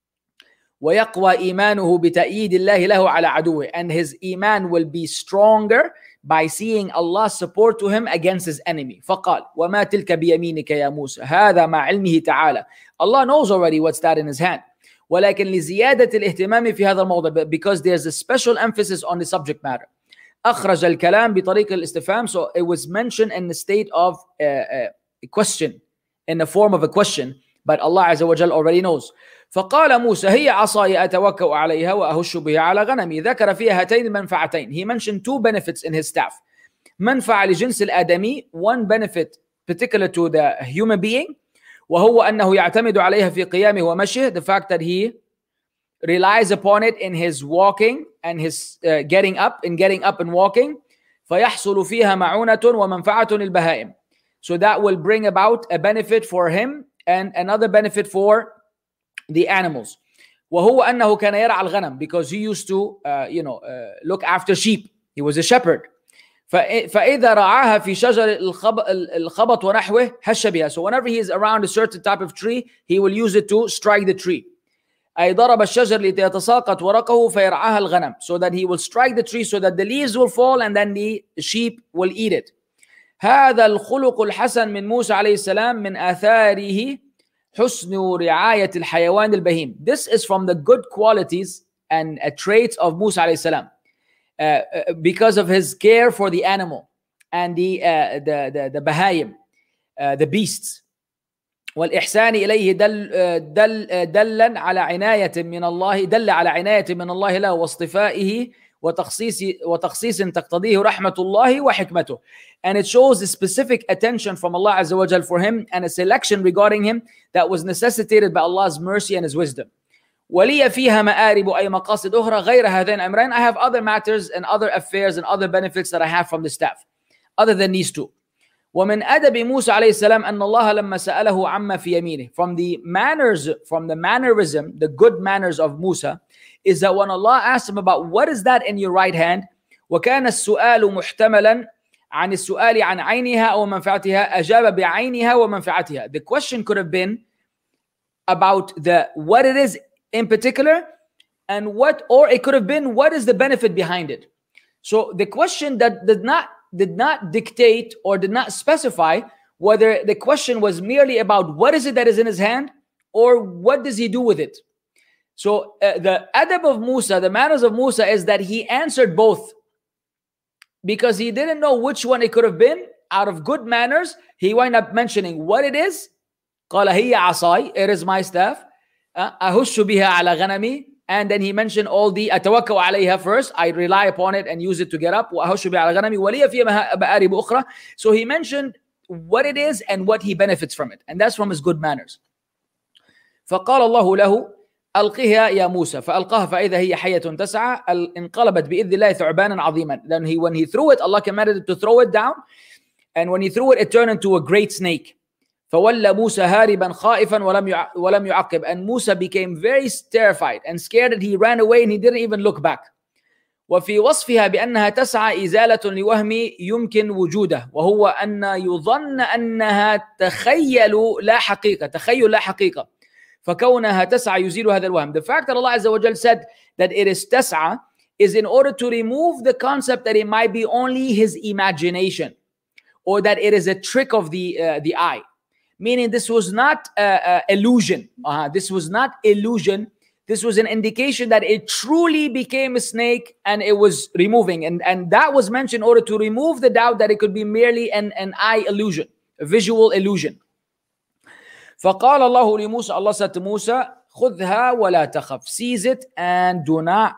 Speaker 1: وَيَقْوَى إِيمَانُهُ بِتَأْيِيدِ اللَّهِ لَهُ عَلَى عَدُوِّهِ, and his iman will be stronger by seeing Allah's support to him against his enemy. فَقَالْ وَمَا تِلْكَ بِيَمِينِكَ يَا مُوسَى هَذَا مَا عِلْمِهِ تَعَالَى. Allah knows already what's that in his hand. ولكن لزيادة الاهتمام في هذا الموضوع, because there's a special emphasis on the subject matter. أخرج الكلام بطريق الاستفهام, so it was mentioned in the state of a question, in the form of a question, but Allah Azza wa Jal already knows. فقال موسى هي عصاي أتوكأ عليها وأهش بها على غنمي. ذكر فيها هاتين المنفعتين. He mentioned two benefits in his staff. منفعة لجنس الآدمي, one benefit particular to the human being, وهو أنه يعتمد عليها في قيامه ومشيه, the fact that he relies upon it in his walking and his getting up and walking. فيحصل فيها معونة ومنفعة للبهائم. So that will bring about a benefit for him and another benefit for the animals. وهو أنه كان يرعى الغنم, because he used to look after sheep. He was a shepherd. فإذا رعاها في شجر الخبط ونحوه هش بها. So whenever he is around a certain type of tree, he will use it to strike the tree. أي ضرب الشجر ليتساقط ورقه فيرعاها الغنم. So that he will strike the tree so that the leaves will fall and then the sheep will eat it. هذا الخلق الحسن من موسى عليه السلام من آثاره حسن رعاية الحيوان البهيم. This is from the good qualities and traits of Musa عليه السلام. Because of his care for the animal and the bahaim, the beasts. والإحسان إليه دل على عناية من الله له واصطفائه وتخصيص تقتضيه رحمة الله وحكمته. And it shows a specific attention from Allah Azza wa Jal for him and a selection regarding him that was necessitated by Allah's mercy and his wisdom. ولي فيها مآرب أي مقاصد أخرى غير هذين الأمرين. I have other matters and other affairs and other benefits that I have from the staff other than these two. ومن أدب موسى عليه السلام أن الله لما سأله عما في يمينه. From the mannerism, the good manners of Musa is that when Allah asked him about what is that in your right hand, وكان السؤال محتملا عن السؤال عن عينها أو منفعتها أجاب بعينها ومنفعتها. The question could have been about what it is in particular, and what, or it could have been, what is the benefit behind it? So the question that did not dictate or did not specify whether the question was merely about what is it that is in his hand or what does he do with it. So the adab of Musa, the manners of Musa, is that he answered both, because he didn't know which one it could have been. Out of good manners, he wound up mentioning what it is. قال هي عصاي, it is my staff. أهش بها على غنمي, and then he mentioned all the أتوكل عليها first, I rely upon it and use it to get up. وأهش بها على غنمي ولي فيها مآرب أخرى. So he mentioned what it is and what he benefits from it, and that's from his good manners. فقال الله له ألقها يا موسى فألقاها فإذا هي حية تسعى انقلبت بإذن الله ثعبانا عظيما. Then when he threw it, Allah commanded it to throw it down, and when he threw it, it turned into a great snake. فولى موسى هاربا خائفا ولم يعقب, and Musa became very terrified and scared that he ran away and he didn't even look back. وفي وصفها بأنها تسعى إزالة لوهم يمكن وجوده, وهو أن يظن أنها تخيل لا حقيقة فكونها تسعى يزيل هذا الوهم. The fact that Allah Azza wa Jal said that it is تسعى is in order to remove the concept that it might be only his imagination, or that it is a trick of the eye. Meaning this was not illusion. This was not illusion. This was an indication that it truly became a snake and it was removing. And that was mentioned in order to remove the doubt that it could be merely an eye illusion, a visual illusion. فقال الله لموسى, Allah said to Musa, خذها ولا تخف, seize it and do not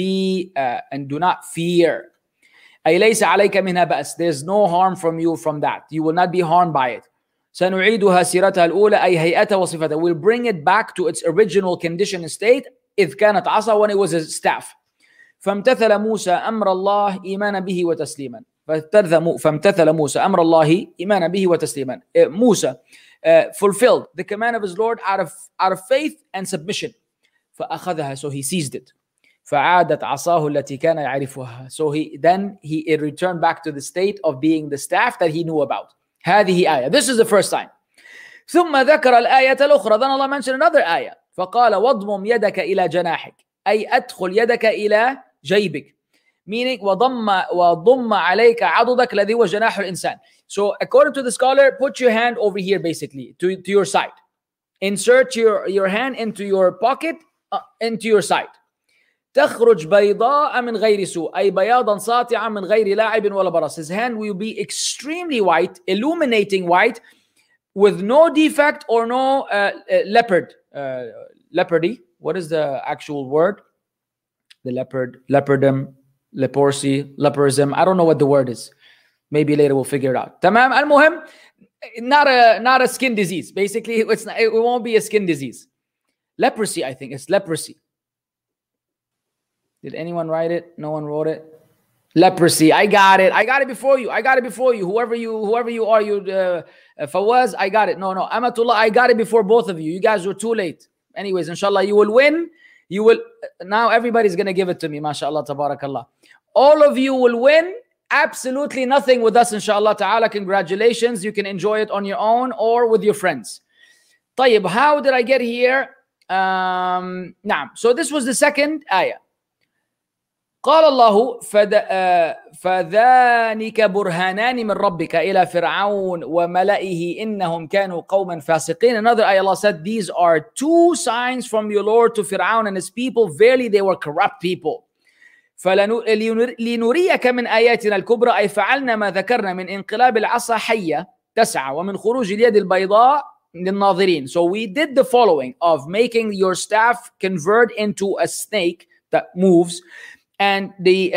Speaker 1: fear. أي ليس عليك منها بأس, there's no harm from you from that. You will not be harmed by it. سنعيدها سيرتها الأولى أي هيئتها وصفتها. We'll bring it back to its original condition and state. إذ كانت عصا, when it was a staff. فامتثل موسى أمر الله إيمانا به وتسليما. فامتثل موسى أمر الله إيمانا به وتسليما. Musa fulfilled the command of his Lord out of faith and submission. فأخذها, so he seized it. فعادت عصاه التي كان يعرفها. So it returned back to the state of being the staff that he knew about. هذه آية. This is the first time. ثم ذكر الآية الأخرى. Then Allah mentioned another آية. فقال واضمم يدك إلى جناحك, أي أدخل يدك إلى جيبك. Meaning وضم عليك عضدك الذي هو جناح الإنسان. So according to the scholar, put your hand over here basically to your side. Insert your hand into your pocket, into your side. تخرج بيضاء من غير سوء, أي بياضا ساطعا من غير لاعب ولا برص. His hand will be extremely white, illuminating white, with no defect or no leopardy. What is the actual word? The leopardom, leporism. I don't know what the word is. Maybe later we'll figure it out. Tamam. Al-Muhim, not a skin disease. Basically, it won't be a skin disease. Leprosy, I think it's leprosy. Did anyone write it? No one wrote it. Leprosy. I got it before you. Whoever you are, Fawaz, I got it. No. Amatullah, I got it before both of you. You guys were too late. Anyways, inshallah, you will win. Now everybody's going to give it to me. MashaAllah, tabarakallah. All of you will win. Absolutely nothing with us, inshallah ta'ala. Congratulations. You can enjoy it on your own or with your friends. طيب, how did I get here? So this was the second ayah. قال الله فذانك برهانان من ربك إلى فرعون وملئه إنهم كانوا قوما فاسقين. Another ayah, Allah said, these are two signs from your Lord to Fir'aun and his people. Verily they were corrupt people. لنريك من آياتنا الكبرى أي فعلنا ما ذكرنا من انقلاب العصا حية تسعى ومن خروج اليد البيضاء للناظرين. So we did the following of making your staff convert into a snake that moves, and the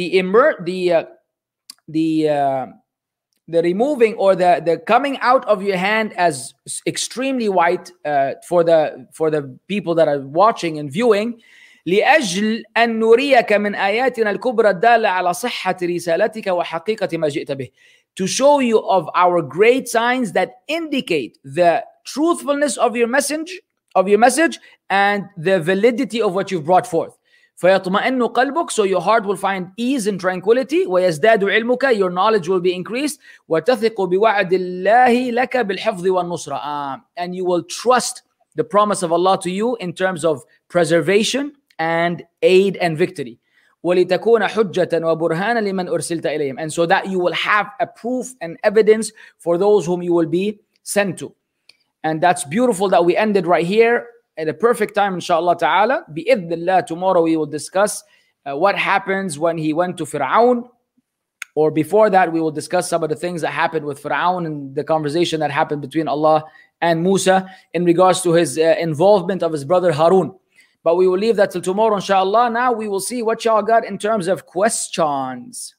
Speaker 1: removing or the coming out of your hand as extremely white for the people that are watching and viewing. لأجل أن نريك من آياتنا الكبرى الدالة على صحة رسالتك وحقيقة ما جئت به. To show you of our great signs that indicate the truthfulness of your message and the validity of what you've brought forth. فيطمئن قلبك, so your heart will find ease and tranquility. ويزداد علمك, your knowledge will be increased. وتثق بوعد الله لك بالحفظ والنصرة, and you will trust the promise of Allah to you in terms of preservation and aid and victory. وَلِتَكُونَ حُجَّةً وَبُرْهَانًا لِمَنْ أُرْسِلْتَ إِلَيْهِمْ. And so that you will have a proof and evidence for those whom you will be sent to. And that's beautiful that we ended right here at a perfect time, inshallah ta'ala. Bi-idhnillah, tomorrow we will discuss what happens when he went to Fir'aun. Or before that, we will discuss some of the things that happened with Fir'aun and the conversation that happened between Allah and Musa in regards to his involvement of his brother Harun. But we will leave that till tomorrow, inshallah. Now we will see what y'all got in terms of questions.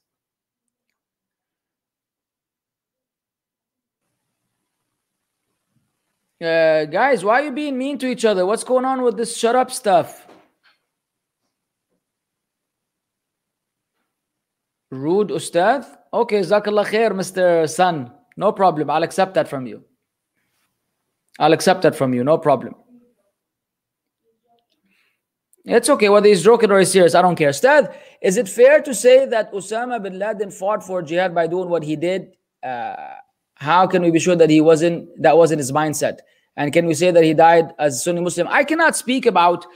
Speaker 1: Guys, why are you being mean to each other? What's going on with this shut up stuff? Rude Ustad? Okay, Jazakallah khair, Mr. Sun. No problem. I'll accept that from you. I'll accept that from you. No problem. It's okay whether he's joking or he's serious. I don't care. Ustad, is it fair to say that Osama bin Laden fought for jihad by doing what he did? How can we be sure that that wasn't his mindset? And can we say that he died as a Sunni Muslim? I cannot speak about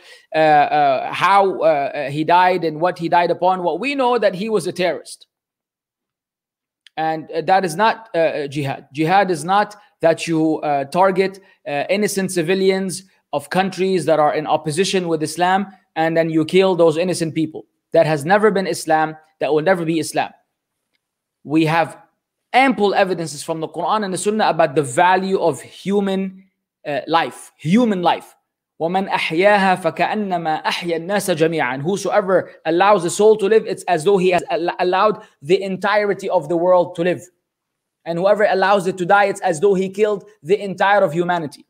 Speaker 1: how he died and what he died upon. What we know that he was a terrorist. And that is not jihad. Jihad is not that you target innocent civilians of countries that are in opposition with Islam and then you kill those innocent people. That has never been Islam. That will never be Islam. We have ample evidences from the Quran and the Sunnah about the value of human life. Human life. وَمَنْ أَحْيَاهَا فَكَأَنَّمَا أَحْيَا النَّاسَ جَمِيعًا. Whosoever allows the soul to live, it's as though he has allowed the entirety of the world to live. And whoever allows it to die, it's as though he killed the entire of humanity.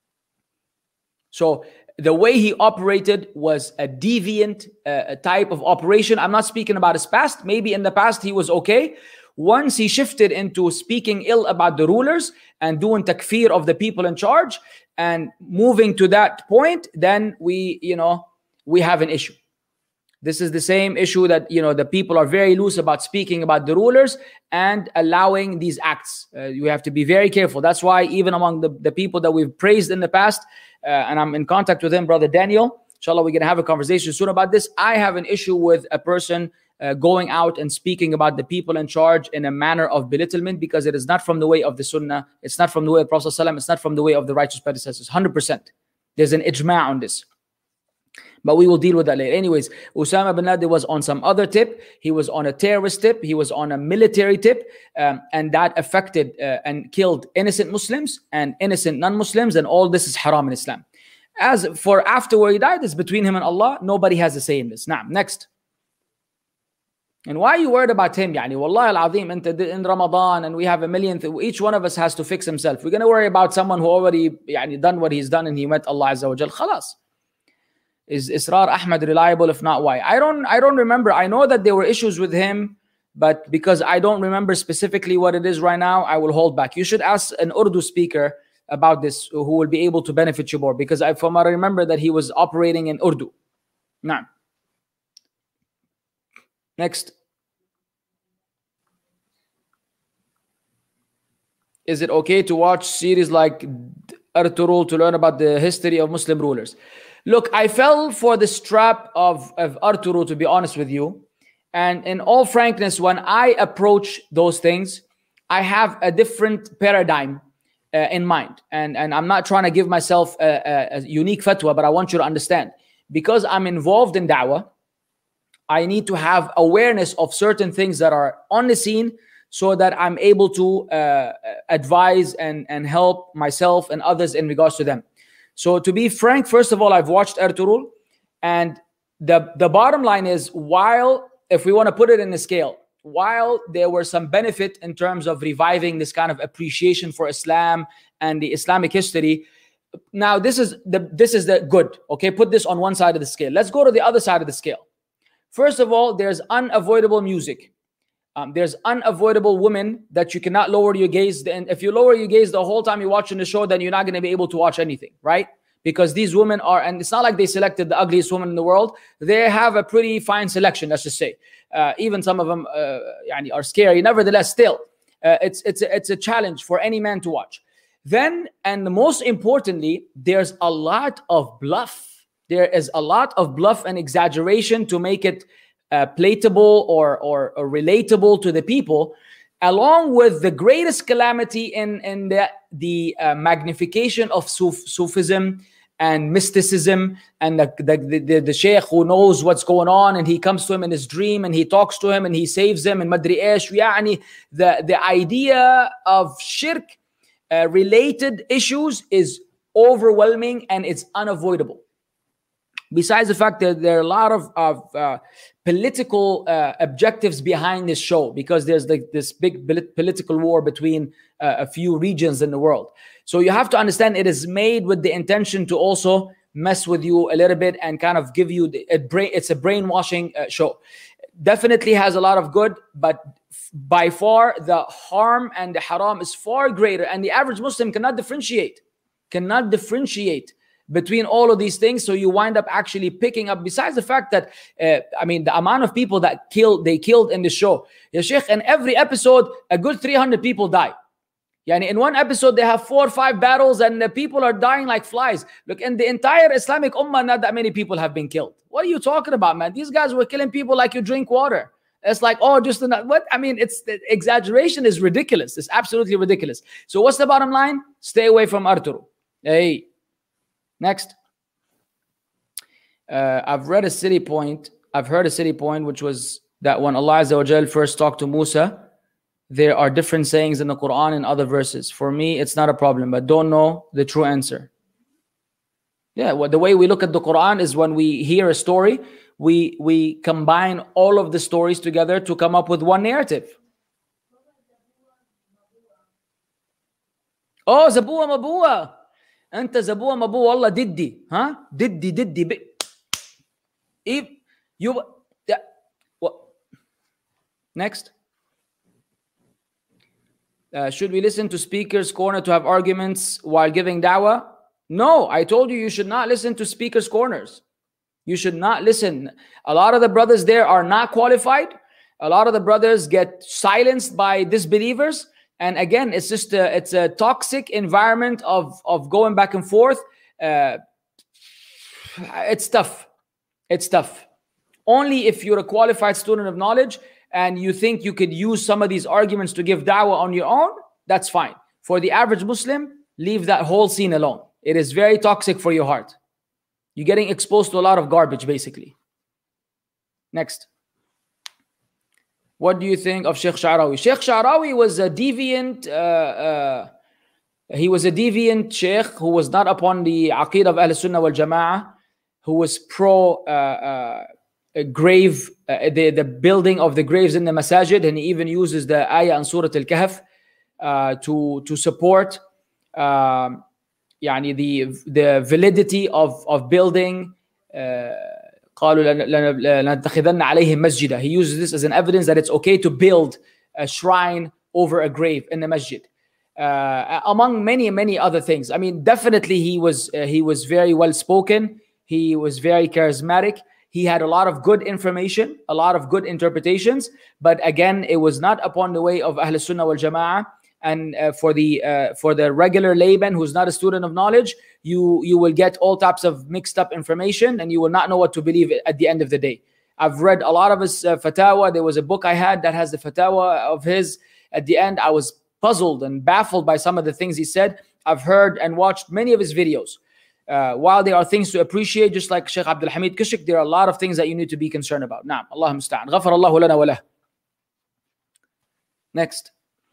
Speaker 1: So the way he operated was a deviant type of operation. I'm not speaking about his past. Maybe in the past he was okay. Once he shifted into speaking ill about the rulers and doing takfir of the people in charge and moving to that point, then we have an issue. This is the same issue that, the people are very loose about speaking about the rulers and allowing these acts. You have to be very careful. That's why even among the people that we've praised in the past, and I'm in contact with him, Brother Daniel, inshallah, we're going to have a conversation soon about this. I have an issue with a person going out and speaking about the people in charge in a manner of belittlement, because it is not from the way of the Sunnah. It's not from the way of Prophet ﷺ. It's not from the way of the righteous predecessors. 100%. There's an ijma' on this. But we will deal with that later. Anyways, Osama bin Laden was on some other tip. He was on a terrorist tip. He was on a military tip. And that affected and killed innocent Muslims and innocent non-Muslims. And all this is haram in Islam. As for after where he died, it's between him and Allah. Nobody has a say in this. Now, next. And why are you worried about him? Yani, Wallahi al-Azim, in Ramadan, and we have a million each one of us has to fix himself. We're going to worry about someone who already done what he's done and he met Allah Azza wa Jal. Khalas. Is Israr Ahmad reliable? If not, why? I don't remember. I know that there were issues with him, but because I don't remember specifically what it is right now, I will hold back. You should ask an Urdu speaker about this who will be able to benefit you more, because from what I remember that he was operating in Urdu. Now. Next. Is it okay to watch series like Ertugrul to learn about the history of Muslim rulers? Look, I fell for this trap of Ertugrul, to be honest with you. And in all frankness, when I approach those things, I have a different paradigm in mind. And I'm not trying to give myself a unique fatwa, but I want you to understand. Because I'm involved in da'wah, I need to have awareness of certain things that are on the scene so that I'm able to advise and help myself and others in regards to them. So to be frank, first of all, I've watched Ertugrul, and the bottom line is, while, if we want to put it in a scale, while there were some benefit in terms of reviving this kind of appreciation for Islam and the Islamic history, now this is the good. Okay, put this on one side of the scale. Let's go to the other side of the scale. First of all, there's unavoidable music. There's unavoidable women that you cannot lower your gaze. And if you lower your gaze the whole time you're watching the show, then you're not going to be able to watch anything, right? Because these women are, and it's not like they selected the ugliest woman in the world. They have a pretty fine selection, let's just say. Even some of them are scary. Nevertheless, still, it's a challenge for any man to watch. Then, and most importantly, there's a lot of bluff. There is a lot of bluff and exaggeration to make it palatable or relatable to the people, along with the greatest calamity in the magnification of Sufism and mysticism, and the sheikh who knows what's going on, and he comes to him in his dream and he talks to him and he saves him, and madri ايش. يعني the idea of shirk related issues is overwhelming and it's unavoidable. Besides the fact that there are a lot of political objectives behind this show, because there's like this big political war between a few regions in the world. So you have to understand it is made with the intention to also mess with you a little bit and kind of give you it's a brainwashing show. Definitely has a lot of good, but by far the harm and the haram is far greater, and the average Muslim cannot differentiate between all of these things. So you wind up actually picking up, besides the fact that I mean, the amount of people that they killed in the show, ya Sheikh, in every episode a good 300 people die. Yani in one episode they have 4 or 5 battles and the people are dying like flies. Look, in the entire Islamic ummah, not that many people have been killed. What are you talking about, man? These guys were killing people like you drink water. It's like, oh, just what? I mean, it's the exaggeration is ridiculous. It's absolutely ridiculous. So what's the bottom line? Stay away from Arturo. Hey, next. I've heard a city point, which was that when Allah Azza wa Jal first talked to Musa, there are different sayings in the Quran and other verses. For me, it's not a problem, but don't know the true answer. Yeah, well, the way we look at the Quran is when we hear a story, we combine all of the stories together to come up with one narrative. Oh, Zabua Mabua. Anta Zabua Mabua, Allah Diddi. Huh? Diddi. If you, yeah. What? Next. Should we listen to Speaker's Corner to have arguments while giving da'wah? No, I told you should not listen to Speaker's Corners. You should not listen. A lot of the brothers there are not qualified. A lot of the brothers get silenced by disbelievers. And again, it's just it's a toxic environment of going back and forth. It's tough. It's tough. Only if you're a qualified student of knowledge and you think you could use some of these arguments to give da'wah on your own, that's fine. For the average Muslim, leave that whole scene alone. It is very toxic for your heart. You're getting exposed to a lot of garbage, basically. Next. What do you think of Sheikh Sha'rawi? Sheikh Sha'rawi was a deviant, he was a deviant sheikh who was not upon the aqeedah of Ahl Sunnah wal Jama'ah, who was pro grave, the building of the graves in the masajid, and he even uses the ayah in Surah Al-Kahf to support يعني the validity of building قالوا لنتخذن عليهم مسجدا. He uses this as an evidence that it's okay to build a shrine over a grave in the masjid, among many other things. I mean, definitely he was very well spoken. He was very charismatic. He had a lot of good information, a lot of good interpretations, but again, it was not upon the way of Ahl Sunnah wal Jama'ah. And for the regular layman who's not a student of knowledge, you will get all types of mixed up information, and you will not know what to believe at the end of the day. I've read a lot of his fatwa. There was a book I had that has the fatwa of his. At the end, I was puzzled and baffled by some of the things he said. I've heard and watched many of his videos. While there are things to appreciate, just like Sheikh Abdul Hamid Kishk, there are a lot of things that you need to be concerned about. Naam, Allah musta'an. Ghafar Allahu lana wa lah. Next.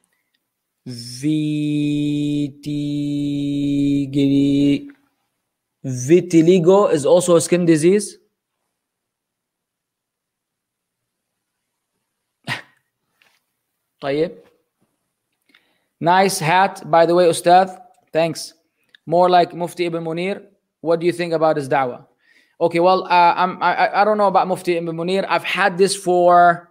Speaker 1: Vitiligo is also a skin disease. طيب. Nice hat, by the way, Ustad. Thanks. More like Mufti Ibn Munir. What do you think about his da'wah? Okay, well, I don't know about Mufti Ibn Munir. I've had this for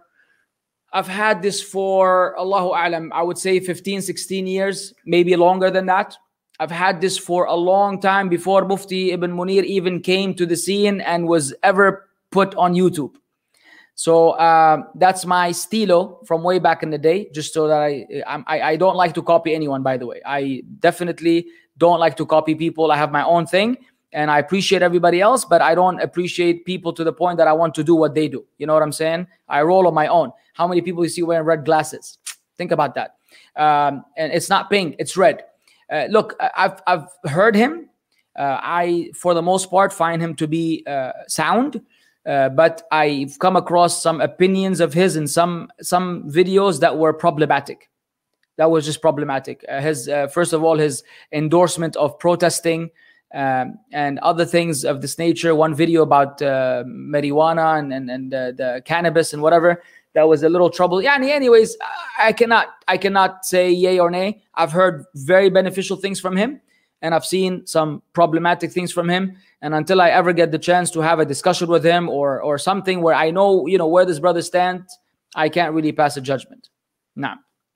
Speaker 1: Allahu A'lam, I would say 15, 16 years, maybe longer than that. I've had this for a long time before Mufti Ibn Munir even came to the scene and was ever put on YouTube. So that's my stilo from way back in the day, just so that I don't like to copy anyone, by the way. I definitely don't like to copy people. I have my own thing. And I appreciate everybody else, but I don't appreciate people to the point that I want to do what they do. You know what I'm saying? I roll on my own. How many people you see wearing red glasses? Think about that. And it's not pink, it's red. Look, I've heard him. I, for the most part, find him to be sound. But I've come across some opinions of his in some videos that were problematic. That was just problematic. His first of all, his endorsement of protesting and other things of this nature. One video about marijuana and the cannabis and whatever, that was a little trouble. Yeah. Anyways, I cannot say yay or nay. I've heard very beneficial things from him, and I've seen some problematic things from him. And until I ever get the chance to have a discussion with him or something where I know, you know, where this brother stands, I can't really pass a judgment. Nah.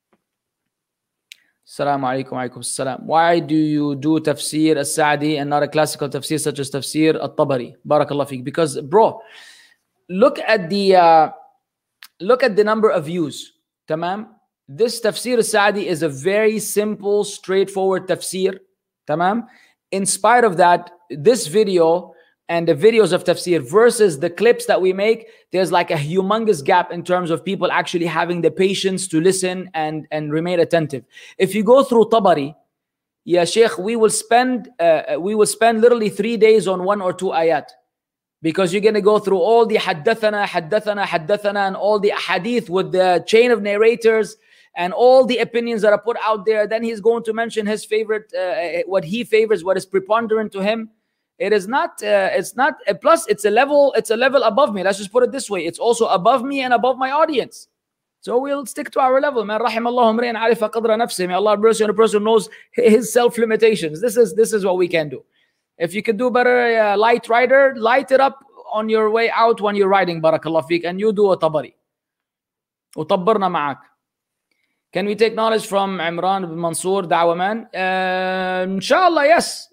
Speaker 1: Assalamu alaikum wa alaikum assalam. Why do you do tafsir as-Sa'di and not a classical tafsir such as tafsir al-Tabari? Barakallah fiqh. Because, bro, look at the number of views. Tamam? This tafsir as-Sa'di is a very simple, straightforward tafsir. Tamam? In spite of that, this video and the videos of tafsir versus the clips that we make, there's like a humongous gap in terms of people actually having the patience to listen and remain attentive. If you go through Tabari, yeah, Sheikh, we will spend literally 3 days on 1 or 2 ayat, because you're going to go through all the haddathana and all the hadith with the chain of narrators and all the opinions that are put out there. Then he's going to mention his favorite, what he favors, what is preponderant to him. It is not, plus it's a level above me. Let's just put it this way. It's also above me and above my audience. So we'll stick to our level. Man rahimallahu imri'an arifa qadra nafsihi. May Allah have mercy on a person who knows his self-limitations. This is what we can do. If you could do better, light rider, light it up on your way out when you're riding, barakallah fiqh, and you do a tabari. Utabbarna ma'ak. Can we take knowledge from Imran ibn Mansour, Da'wah man? Inshallah, yes.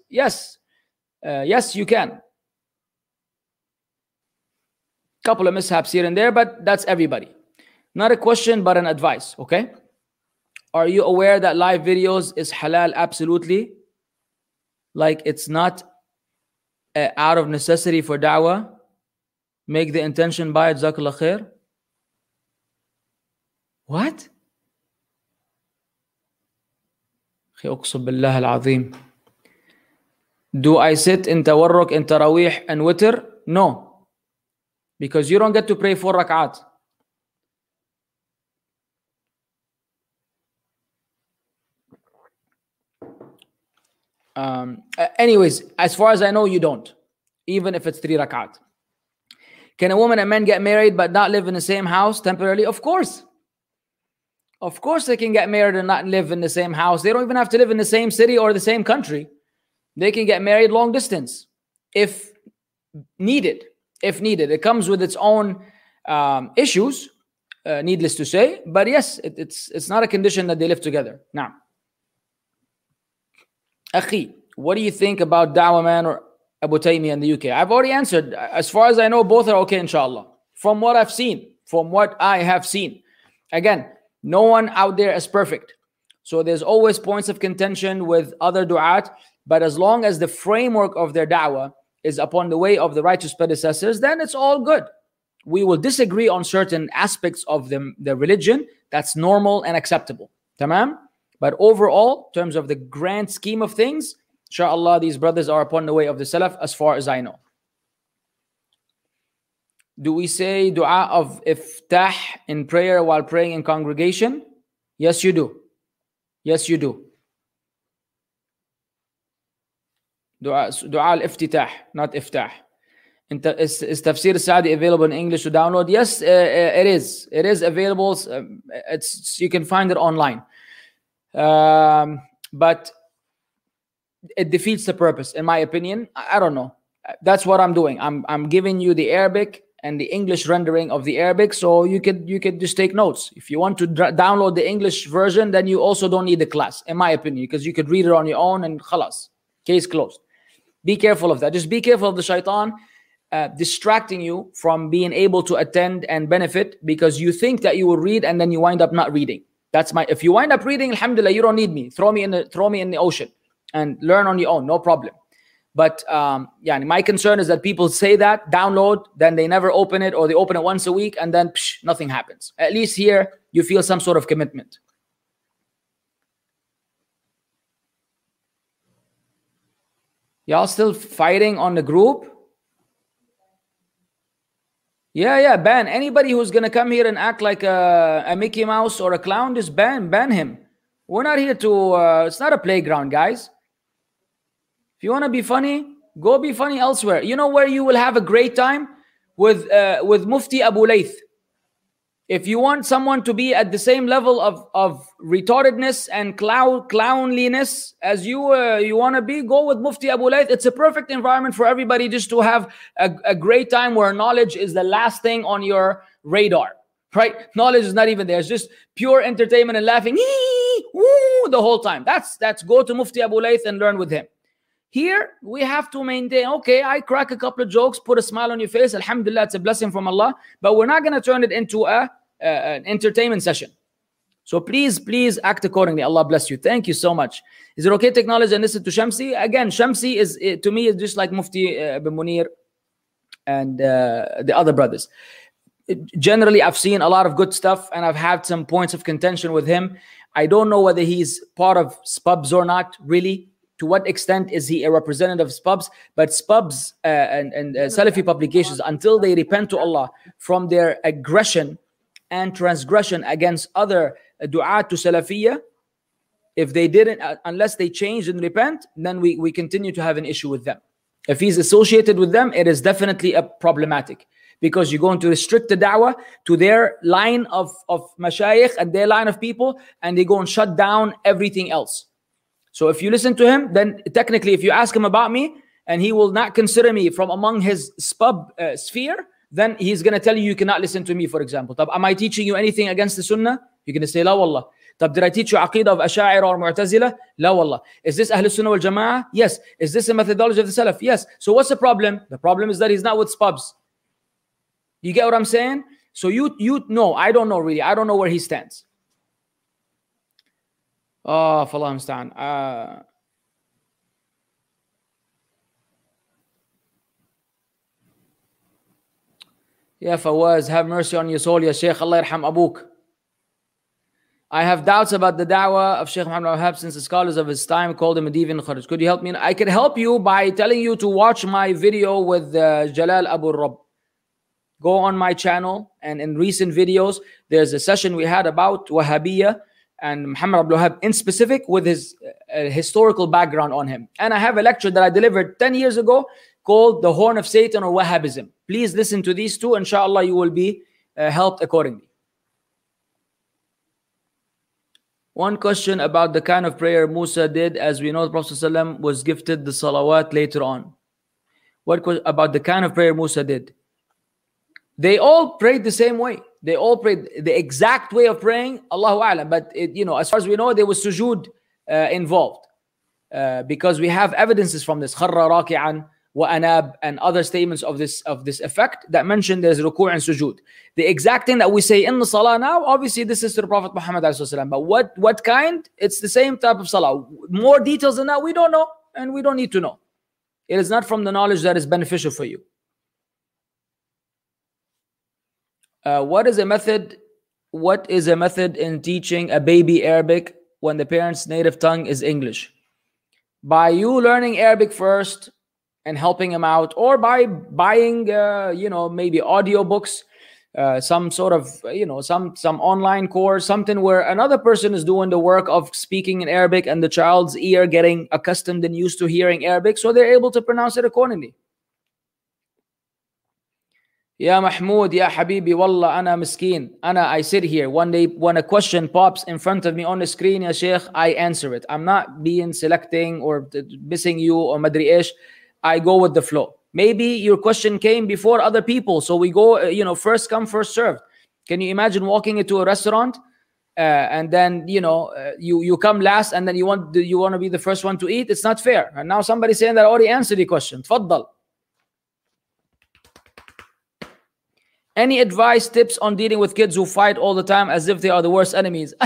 Speaker 1: Yes, you can. Couple of mishaps here and there, but that's everybody. Not a question, but an advice, okay? Are you aware that live videos is halal? Absolutely. Like, it's not out of necessity for da'wah. Make the intention by it, jazakallah khair. What? Uqsum billah al-azim. Do I sit in tawarruk, in tarawih and witr? No. Because you don't get to pray 4 rak'at. Anyways, as far as I know, you don't. Even if it's 3 rak'at. Can a woman and man get married but not live in the same house temporarily? Of course. Of course they can get married and not live in the same house. They don't even have to live in the same city or the same country. They can get married long distance if needed. It comes with its own issues, needless to say. But yes, it's not a condition that they live together. Now, Akhi, what do you think about Da'wah Man or Abu Taymi in the UK? I've already answered. As far as I know, both are okay, inshallah. From what I've seen, from what I have seen. Again, no one out there is perfect. So there's always points of contention with other du'at. But as long as the framework of their da'wah is upon the way of the righteous predecessors, then it's all good. We will disagree on certain aspects of the religion. That's normal and acceptable. Tamam? But overall, in terms of the grand scheme of things, inshallah, these brothers are upon the way of the Salaf as far as I know. Do we say dua of iftah in prayer while praying in congregation? Yes, you do. Yes, you do. Dua al-iftitah, not iftah. Is Tafsir Sa'di available in English to download? Yes, it is. It is available. You can find it online. But it defeats the purpose, in my opinion. I don't know. That's what I'm doing. I'm giving you the Arabic and the English rendering of the Arabic, so you could just take notes. If you want to download the English version, then you also don't need the class, in my opinion, because you could read it on your own and khalas, case closed. Be careful of that. Just be careful of the shaitan distracting you from being able to attend and benefit, because you think that you will read and then you wind up not reading. If you wind up reading, alhamdulillah, you don't need me. Throw me in the ocean and learn on your own, no problem. But yeah, my concern is that people say that, download, then they never open it, or they open it once a week, and then nothing happens. At least here, you feel some sort of commitment. Y'all still fighting on the group? Yeah, ban. Anybody who's going to come here and act like a Mickey Mouse or a clown, just ban him. We're not here to, it's not a playground, guys. If you want to be funny, go be funny elsewhere. You know where you will have a great time? With Mufti Abu Layth. If you want someone to be at the same level of retardedness and clownliness as you want to be, go with Mufti Abu Layth. It's a perfect environment for everybody just to have a great time where knowledge is the last thing on your radar, right? Knowledge is not even there. It's just pure entertainment and laughing the whole time. That's go to Mufti Abu Layth and learn with him. Here, we have to maintain, okay, I crack a couple of jokes, put a smile on your face. Alhamdulillah, it's a blessing from Allah. But we're not going to turn it into an entertainment session. So please act accordingly. Allah bless you. Thank you so much. Is it okay to acknowledge and listen to Shamsi? Again, Shamsi is, to me, is just like Mufti bin Munir and the other brothers. Generally, I've seen a lot of good stuff, and I've had some points of contention with him. I don't know whether he's part of SPUBS or not, really. To what extent is he a representative of SPUBS? But SPUBS and Salafi publications, until they repent to Allah from their aggression and transgression against other du'at to Salafiyya, if they didn't, unless they change and repent, then we continue to have an issue with them. If he's associated with them, it is definitely a problematic, because you're going to restrict the da'wah to their line of mashayikh and their line of people, and they go and shut down everything else. So if you listen to him, then technically, if you ask him about me and he will not consider me from among his SPUB sphere, then he's going to tell you cannot listen to me, for example. Am I teaching you anything against the Sunnah? You're going to say, La wallah. Did I teach you Aqidah of Asha'ira or Mu'tazila? La wallah. Is this Ahl Sunnah wal Jama'ah? Yes. Is this a methodology of the Salaf? Yes. So what's the problem? The problem is that he's not with SPUBS. You get what I'm saying? So you know, I don't know really. I don't know where he stands. Oh, Fallah musta'an. Yeah, Fawaz, have mercy on your soul, ya Shaykh. Allah yarham Abook. I have doubts about the da'wah of Shaykh Muhammad Wahab since the scholars of his time called him a deviant kharij. Could you help me? I could help you by telling you to watch my video with Jalal Abu Rabb. Go on my channel, and in recent videos, there's a session we had about Wahhabiyya and Muhammad Abdul Wahab in specific, with his historical background on him. And I have a lecture that I delivered 10 years ago called The Horn of Satan or Wahhabism. Please listen to these two. Inshallah, you will be helped accordingly. One question about the kind of prayer Musa did. As we know, the Prophet ﷺ was gifted the salawat later on. What about the kind of prayer Musa did? They all prayed the same way. They all prayed the exact way of praying, Allahu A'lam. But as far as we know, there was sujood involved, because we have evidences from this, kharra raki'an wa anab, and other statements of this effect that mention there's ruku' and sujood. The exact thing that we say in the salah now, obviously this is to the Prophet Muhammad ﷺ. But what kind? It's the same type of salah. More details than that, we don't know, and we don't need to know. It is not from the knowledge that is beneficial for you. What is a method in teaching a baby Arabic when the parent's native tongue is English? By you learning Arabic first and helping him out, or by buying maybe audiobooks, some sort of some online course, something where another person is doing the work of speaking in Arabic and the child's ear getting accustomed and used to hearing Arabic, so they're able to pronounce it accordingly. Ya Mahmoud, Ya Habibi, Wallah, Ana Miskeen. I sit here. One day, when a question pops in front of me on the screen, Ya Sheikh, I answer it. I'm not selecting or missing you or Madri Ish. I go with the flow. Maybe your question came before other people, so we go, first come, first served. Can you imagine walking into a restaurant and then, you come last and then you want to be the first one to eat? It's not fair. And now somebody's saying that I already answered the question. Tfaddal. Any advice, tips on dealing with kids who fight all the time as if they are the worst enemies?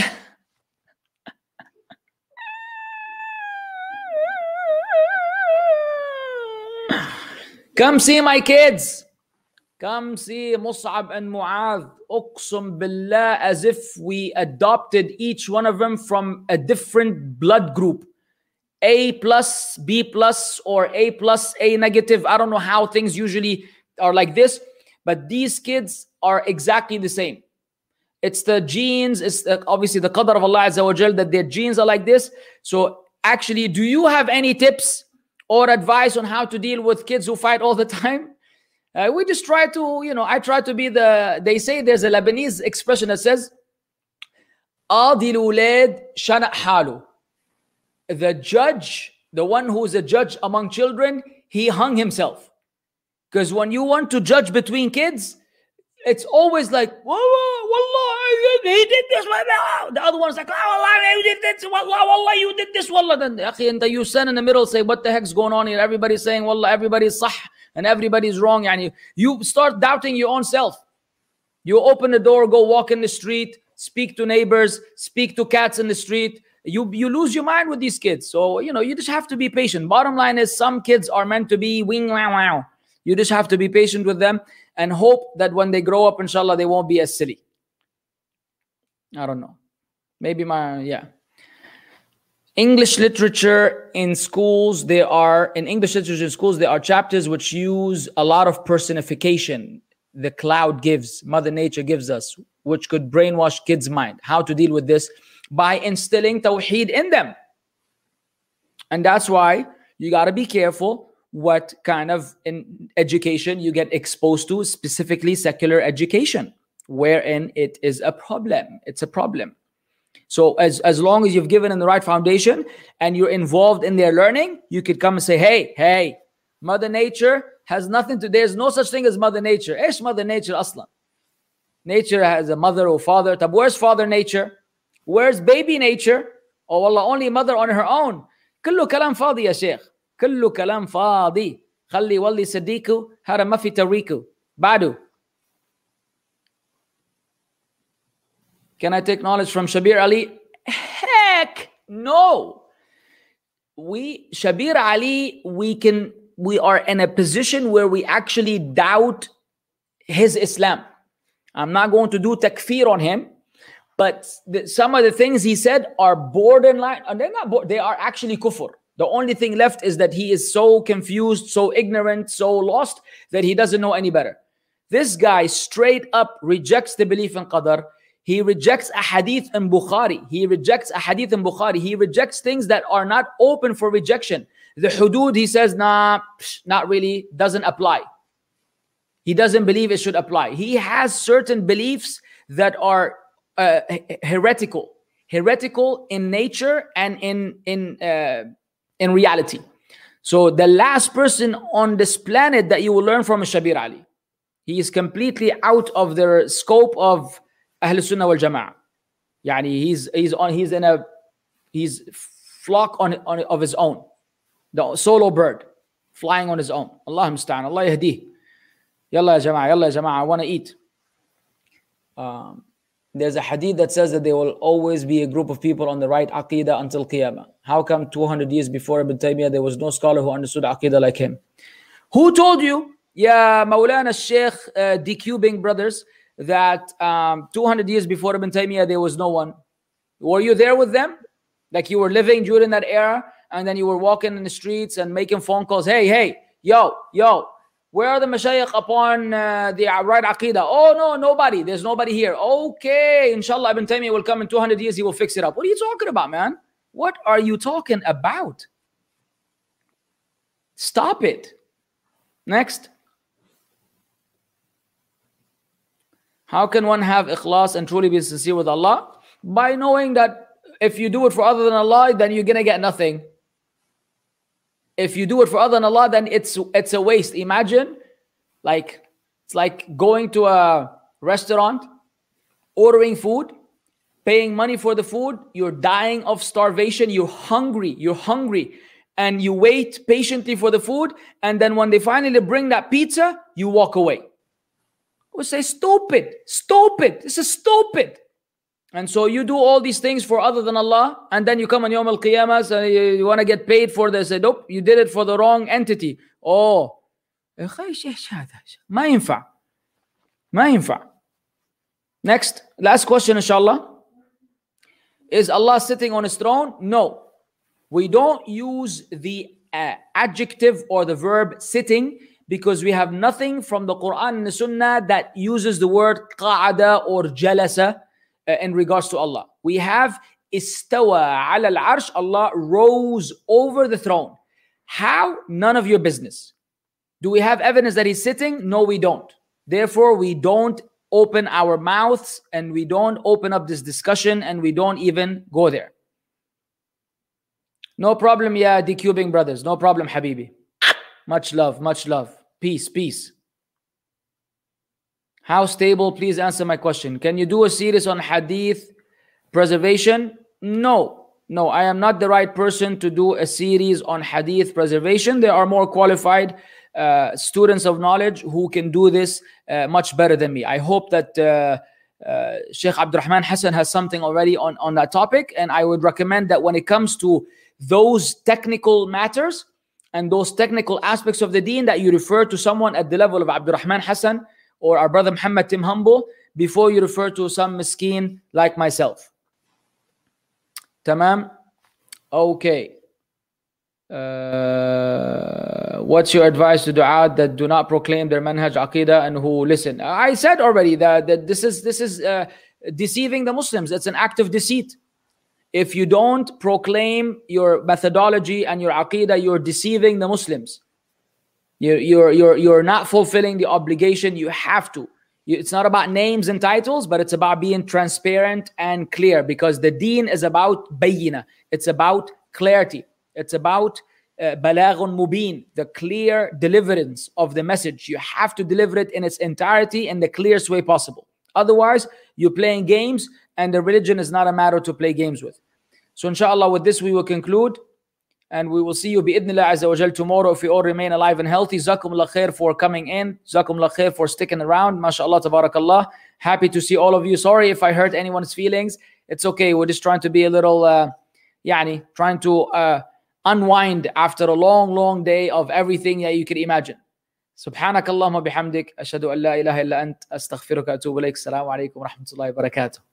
Speaker 1: Come see my kids. Come see Mus'ab and Mu'adh. Uqsum billah, as if we adopted each one of them from a different blood group. A plus, B plus, or A plus, A negative. I don't know how things usually are like this, but these kids are exactly the same. It's the genes, it's obviously the qadr of Allah Azza wa Jal that their genes are like this. So actually, do you have any tips or advice on how to deal with kids who fight all the time? We just try to, I try to be they say there's a Lebanese expression that says, "Adi al-ulad shana' halu." The judge, the one who is a judge among children, he hung himself. Because when you want to judge between kids, it's always like, wallah, he did this. The other one's like, wallah, you did this. Wallah, you did this. Wallah. Then you stand in the middle, say, what the heck's going on here? Everybody's saying, wallah, everybody's sah and everybody's wrong. Yani, you start doubting your own self. You open the door, go walk in the street, speak to neighbors, speak to cats in the street. You lose your mind with these kids. So, you just have to be patient. Bottom line is some kids are meant to be wing, wow, wow. You just have to be patient with them and hope that when they grow up, inshallah, they won't be as silly. I don't know. Maybe English literature in schools, there are chapters which use a lot of personification. The cloud gives, Mother Nature gives us, which could brainwash kids' mind. How to deal with this? By instilling tawheed in them. And that's why you got to be careful what kind of education you get exposed to, specifically secular education, wherein it is a problem. It's a problem. So as long as you've given them the right foundation and you're involved in their learning, you could come and say, hey, Mother Nature has nothing to, there's no such thing as Mother Nature. Ish Mother Nature aslan. Nature has a mother or father. Tab, where's Father Nature? Where's baby nature? Oh Allah, only mother on her own. كله كلام فاضي يا شيخ. كله كلام فاضي. خلي والله صديقه هذا ما في توريكه. بعده. Can I take knowledge from Shabir Ali? Heck no. Shabir Ali, we are in a position where we actually doubt his Islam. I'm not going to do takfir on him. But some of the things he said are borderline, and they're not. They are actually kufr. The only thing left is that he is so confused, so ignorant, so lost that he doesn't know any better. This guy straight up rejects the belief in qadar. He rejects a hadith in Bukhari. He rejects things that are not open for rejection. The hudud, he says, nah, not really, doesn't apply. He doesn't believe it should apply. He has certain beliefs that are heretical in nature and in reality. So the last person on this planet that you will learn from is Shabir Ali. He is completely out of the scope of Ahl Sunnah wal Jama'ah. Yani he's flock of his own, the solo bird flying on his own. Allah musta'an, Allah yahdih. Yalla ya Jama'ah, I want to eat. There's a hadith that says that there will always be a group of people on the right aqidah until Qiyamah. How come 200 years before Ibn Taymiyyah, there was no scholar who understood aqidah like him? Who told you, ya Maulana Sheikh decubing brothers, that 200 years before Ibn Taymiyyah, there was no one? Were you there with them? Like you were living during that era, and then you were walking in the streets and making phone calls. Hey, yo, where are the mashayikh upon the right aqidah? Oh, no, nobody. There's nobody here. Okay, inshallah, Ibn Taymiyyah will come in 200 years. He will fix it up. What are you talking about, man? What are you talking about? Stop it. Next. How can one have ikhlas and truly be sincere with Allah? By knowing that if you do it for other than Allah, then you're going to get nothing. If you do it for other than Allah, then it's a waste. Imagine, it's like going to a restaurant, ordering food, paying money for the food. You're dying of starvation. You're hungry, and you wait patiently for the food. And then when they finally bring that pizza, you walk away. We say, stupid. This is stupid. And so you do all these things for other than Allah, and then you come on Yawm al-Qiyamah and you want to get paid for this. Nope, you did it for the wrong entity. Oh, ما ينفع. ما ينفع. Next, last question inshallah. Is Allah sitting on his throne? No. We don't use the adjective or the verb sitting because we have nothing from the Quran and the Sunnah that uses the word qa'ada or jalasa in regards to Allah. We have istawa ala al-arsh, Allah rose over the throne. How? None of your business. Do we have evidence that he's sitting? No, we don't. Therefore, we don't open our mouths and we don't open up this discussion and we don't even go there. No problem, yeah, decubing brothers. No problem, Habibi. Much love, much love. Peace, peace. How stable? Please answer my question. Can you do a series on hadith preservation? No, no, I am not the right person to do a series on hadith preservation. There are more qualified students of knowledge who can do this much better than me. I hope that Sheikh Abdurrahman Hassan has something already on that topic, and I would recommend that when it comes to those technical matters and those technical aspects of the deen, that you refer to someone at the level of Abdurrahman Hassan or our brother Muhammad Tim Humble before you refer to some miskeen like myself. Tamam? Okay. What's your advice to du'at that do not proclaim their manhaj aqidah and who listen? I said already that this is deceiving the Muslims. It's an act of deceit. If you don't proclaim your methodology and your aqidah, you're deceiving the Muslims. You're not fulfilling the obligation. You have to. It's not about names and titles, but it's about being transparent and clear, because the deen is about bayyina. It's about clarity. It's about balaghun mubin, the clear deliverance of the message. You have to deliver it in its entirety in the clearest way possible. Otherwise, you're playing games, and the religion is not a matter to play games with. So inshallah, with this we will conclude, and we will see you bi'idhnillah azza wa jal tomorrow if we all remain alive and healthy. Jazakumullah khair for coming in. Jazakumullah khair for sticking around. MashaAllah, tabarakallah. Happy to see all of you. Sorry if I hurt anyone's feelings. It's okay. We're just trying to be a little, trying to unwind after a long, long day of everything that you could imagine. Subhanakallahumma bihamdik. Ashhadu an la ilaha illa ant. Astaghfiruka wa atubu ilayk. Assalamu alaikum wa rahmatullahi wa barakatuh.